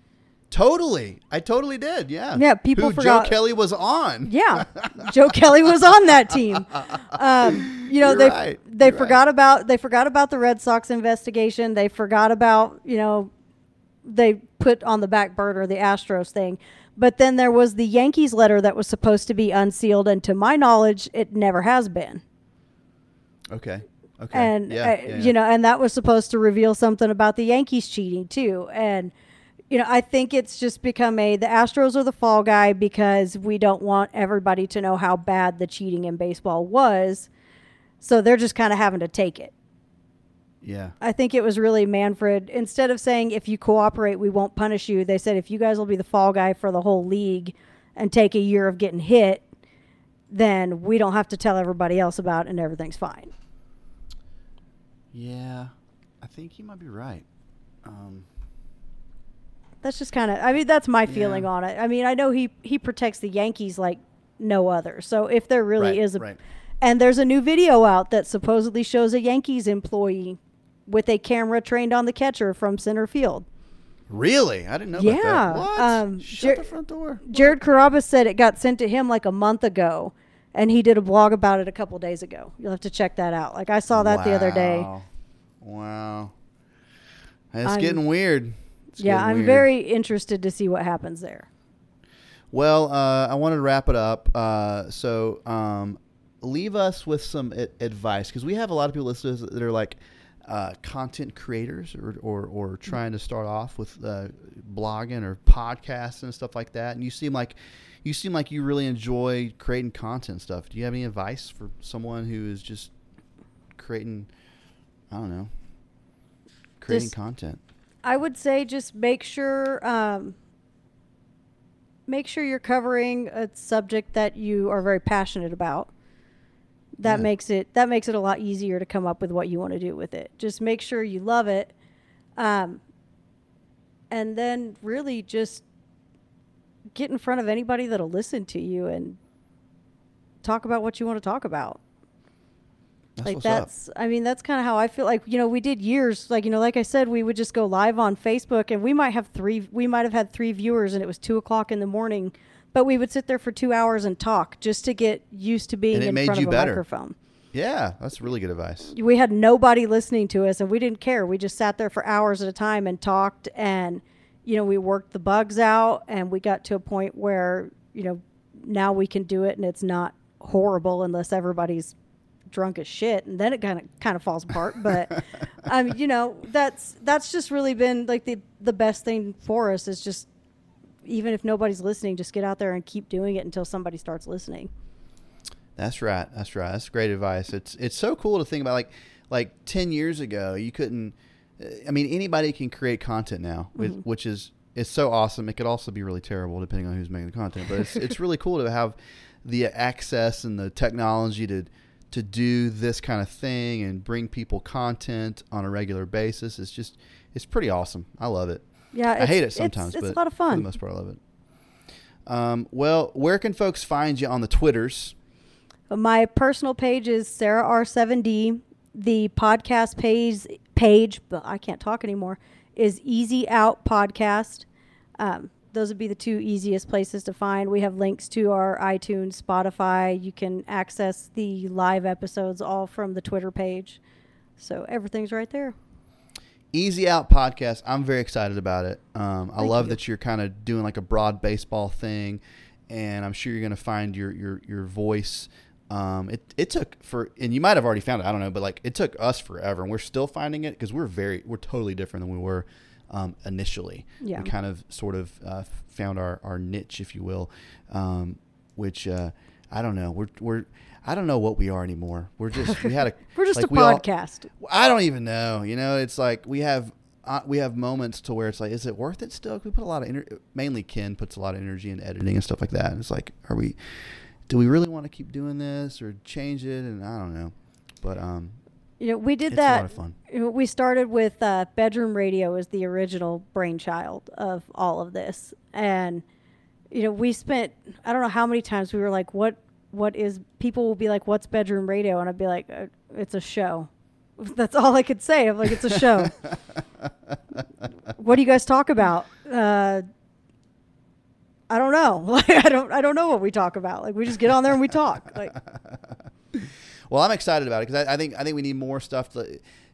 Totally. I totally did. Yeah. Yeah, people Who forgot- Joe Kelly was on. Yeah, Joe Kelly was on that team. Um, you know, You're they right. they You're forgot right. about they forgot about the Red Sox investigation. They forgot about, you know, they put on the back burner the Astros thing. But then there was the Yankees letter that was supposed to be unsealed, and to my knowledge, it never has been. Okay. Okay. And, yeah, uh, yeah, yeah. you know, and that was supposed to reveal something about the Yankees cheating too. And, you know, I think it's just become a, the Astros are the fall guy because we don't want everybody to know how bad the cheating in baseball was. So they're just kind of having to take it. Yeah. I think it was really Manfred. Instead of saying, if you cooperate, we won't punish you, they said, if you guys will be the fall guy for the whole league and take a year of getting hit, then we don't have to tell everybody else about it and everything's fine. Yeah. I think you might be right. Um, that's just kind of, I mean, that's my feeling Yeah. on it. I mean, I know he, he protects the Yankees like no other. So if there really right, is a, right. and there's a new video out that supposedly shows a Yankees employee with a camera trained on the catcher from center field. Really? I didn't know Yeah. about that. What? Um, Shut Jer- the front door. Jared Carrabis said it got sent to him like a month ago, and he did a blog about it a couple days ago. You'll have to check that out. Like I saw that the other day. Wow. Wow. It's I'm- getting weird. It's Yeah, getting I'm weird. very interested to see what happens there. Well, uh, I wanted to wrap it up. Uh, so um, leave us with some a- advice, because we have a lot of people listeners that are like uh, content creators or, or, or trying to start off with uh, blogging or podcasts and stuff like that. And you seem like you seem like you really enjoy creating content stuff. Do you have any advice for someone who is just creating, I don't know, creating Just- content? I would say just make sure um, make sure you're covering a subject that you are very passionate about. That Yeah. makes it that makes it a lot easier to come up with what you want to do with it. Just make sure you love it, um, and then really just get in front of anybody that'll listen to you and talk about what you want to talk about. That's like what's up. that's I mean that's kind of how I feel. Like, you know, we did years, like, you know, like I said, we would just go live on Facebook, and we might have three we might have had three viewers, and it was two o'clock in the morning, but we would sit there for two hours and talk just to get used to being And it in made front you of a better. microphone. Yeah, that's really good advice. We had nobody listening to us, and we didn't care. We just sat there for hours at a time and talked, and, you know, we worked the bugs out, and we got to a point where, you know, now we can do it, and it's not horrible unless everybody's drunk as shit, and then it kind of kind of falls apart. But I mean, you know, that's that's just really been like the the best thing for us is just, even if nobody's listening, just get out there and keep doing it until somebody starts listening. That's right. That's right. That's great advice. It's it's so cool to think about. Like like ten years ago, you couldn't. I mean, anybody can create content now, with, Mm-hmm. which is it's so awesome. It could also be really terrible depending on who's making the content. But it's it's really cool to have the access and the technology to to do this kind of thing and bring people content on a regular basis. It's just it's pretty awesome. I love it. Yeah, I it's- hate it it's- sometimes, it's but a lot of for the fun. most part, I love it. Um, well, where can folks find you on the Twitters? My personal page is Sarah R seven D. The podcast page page, but I can't talk anymore, is Easy Out Podcast. Um, those would be the two easiest places to find. We have links to our iTunes, Spotify. You can access the live episodes all from the Twitter page. So everything's right there. Easy Out Podcast. I'm very excited about it. Um, I Thank love you. that you're kind of doing like a broad baseball thing, and I'm sure you're going to find your your your voice. Um, it it took for, and you might have already found it. I don't know, but like it took us forever, and we're still finding it because we're very we're totally different than we were um, initially. Yeah. We kind of sort of uh, found our, our niche, if you will, um, which uh, I don't know. We're we're I don't know what we are anymore. We're just we had a We're just like a we all- podcast. I don't even know. You know, it's like we have uh, we have moments to where it's like, is it worth it still? 'Cause we put a lot of ener- mainly Ken puts a lot of energy in editing and stuff like that. And it's like, are we? Do we really want to keep doing this or change it? And I don't know. But um, You know, we did it's that. a lot of fun. You know, we started with uh, Bedroom Radio as the original brainchild of all of this, and you know, we spent I don't know how many times we were like, "What? What is?" People will be like, "What's Bedroom Radio?" And I'd be like, uh, "It's a show." That's all I could say. I'm like, "It's a show." What do you guys talk about? Uh, I don't know. Like, I don't. I don't know what we talk about. Like, we just get on there and we talk. Like, Well, I'm excited about it because I, I think I think we need more stuff to,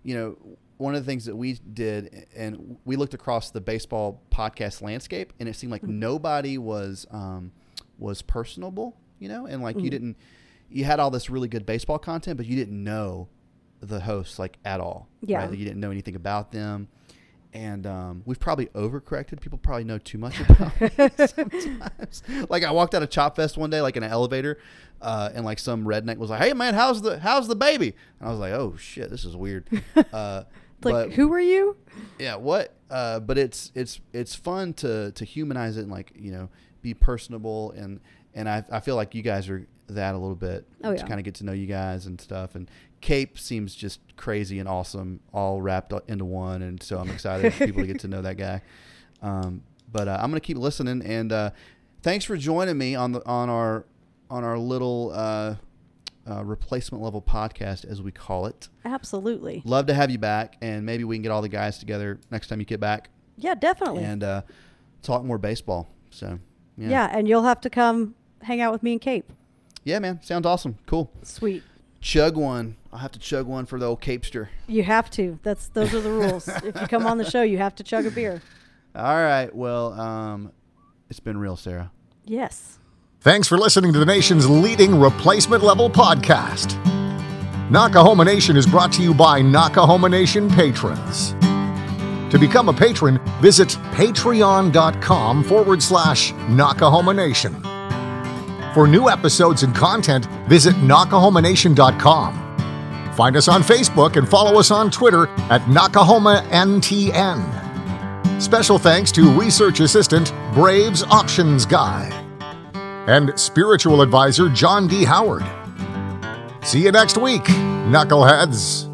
you know, one of the things that we did, and we looked across the baseball podcast landscape, and it seemed like mm-hmm. nobody was um, was personable, you know, and like mm-hmm. you didn't, you had all this really good baseball content, but you didn't know the hosts like at all. Yeah, right? You didn't know anything about them. And um, we've probably overcorrected. People probably know too much about it sometimes. Like I walked out of Chop Fest one day, like in an elevator, uh, and like some redneck was like, "Hey man, how's the how's the baby?" And I was like, "Oh shit, this is weird." Uh, like, who are you? Yeah, what? Uh, but it's it's it's fun to to humanize it and like you know be personable and and I I feel like you guys are that a little bit oh, to yeah. kind of get to know you guys and stuff. And Cape seems just crazy and awesome, all wrapped into one. And so I'm excited for people to get to know that guy. Um, but uh, I'm gonna keep listening. And uh, thanks for joining me on the on our on our little uh, uh, replacement level podcast, as we call it. Absolutely. Love to have you back, and maybe we can get all the guys together next time you get back. Yeah, definitely. And uh, talk more baseball. So yeah. yeah, and you'll have to come hang out with me and Cape. Yeah, man. Sounds awesome. Cool. Sweet. Chug one. I'll have to chug one for the old Capester. You have to. That's those are the rules. If you come on the show, you have to chug a beer. All right. Well, um, it's been real, Sarah. Yes. Thanks for listening to the nation's leading replacement level podcast. Nakahoma Nation is brought to you by Nakahoma Nation patrons. To become a patron, visit patreon.com forward slash Nakahoma Nation. For new episodes and content, visit nakahoma nation dot com. Find us on Facebook and follow us on Twitter at Nakahoma N T N. Special thanks to Research Assistant Braves Options Guy and Spiritual Advisor John D. Howard. See you next week, Knuckleheads.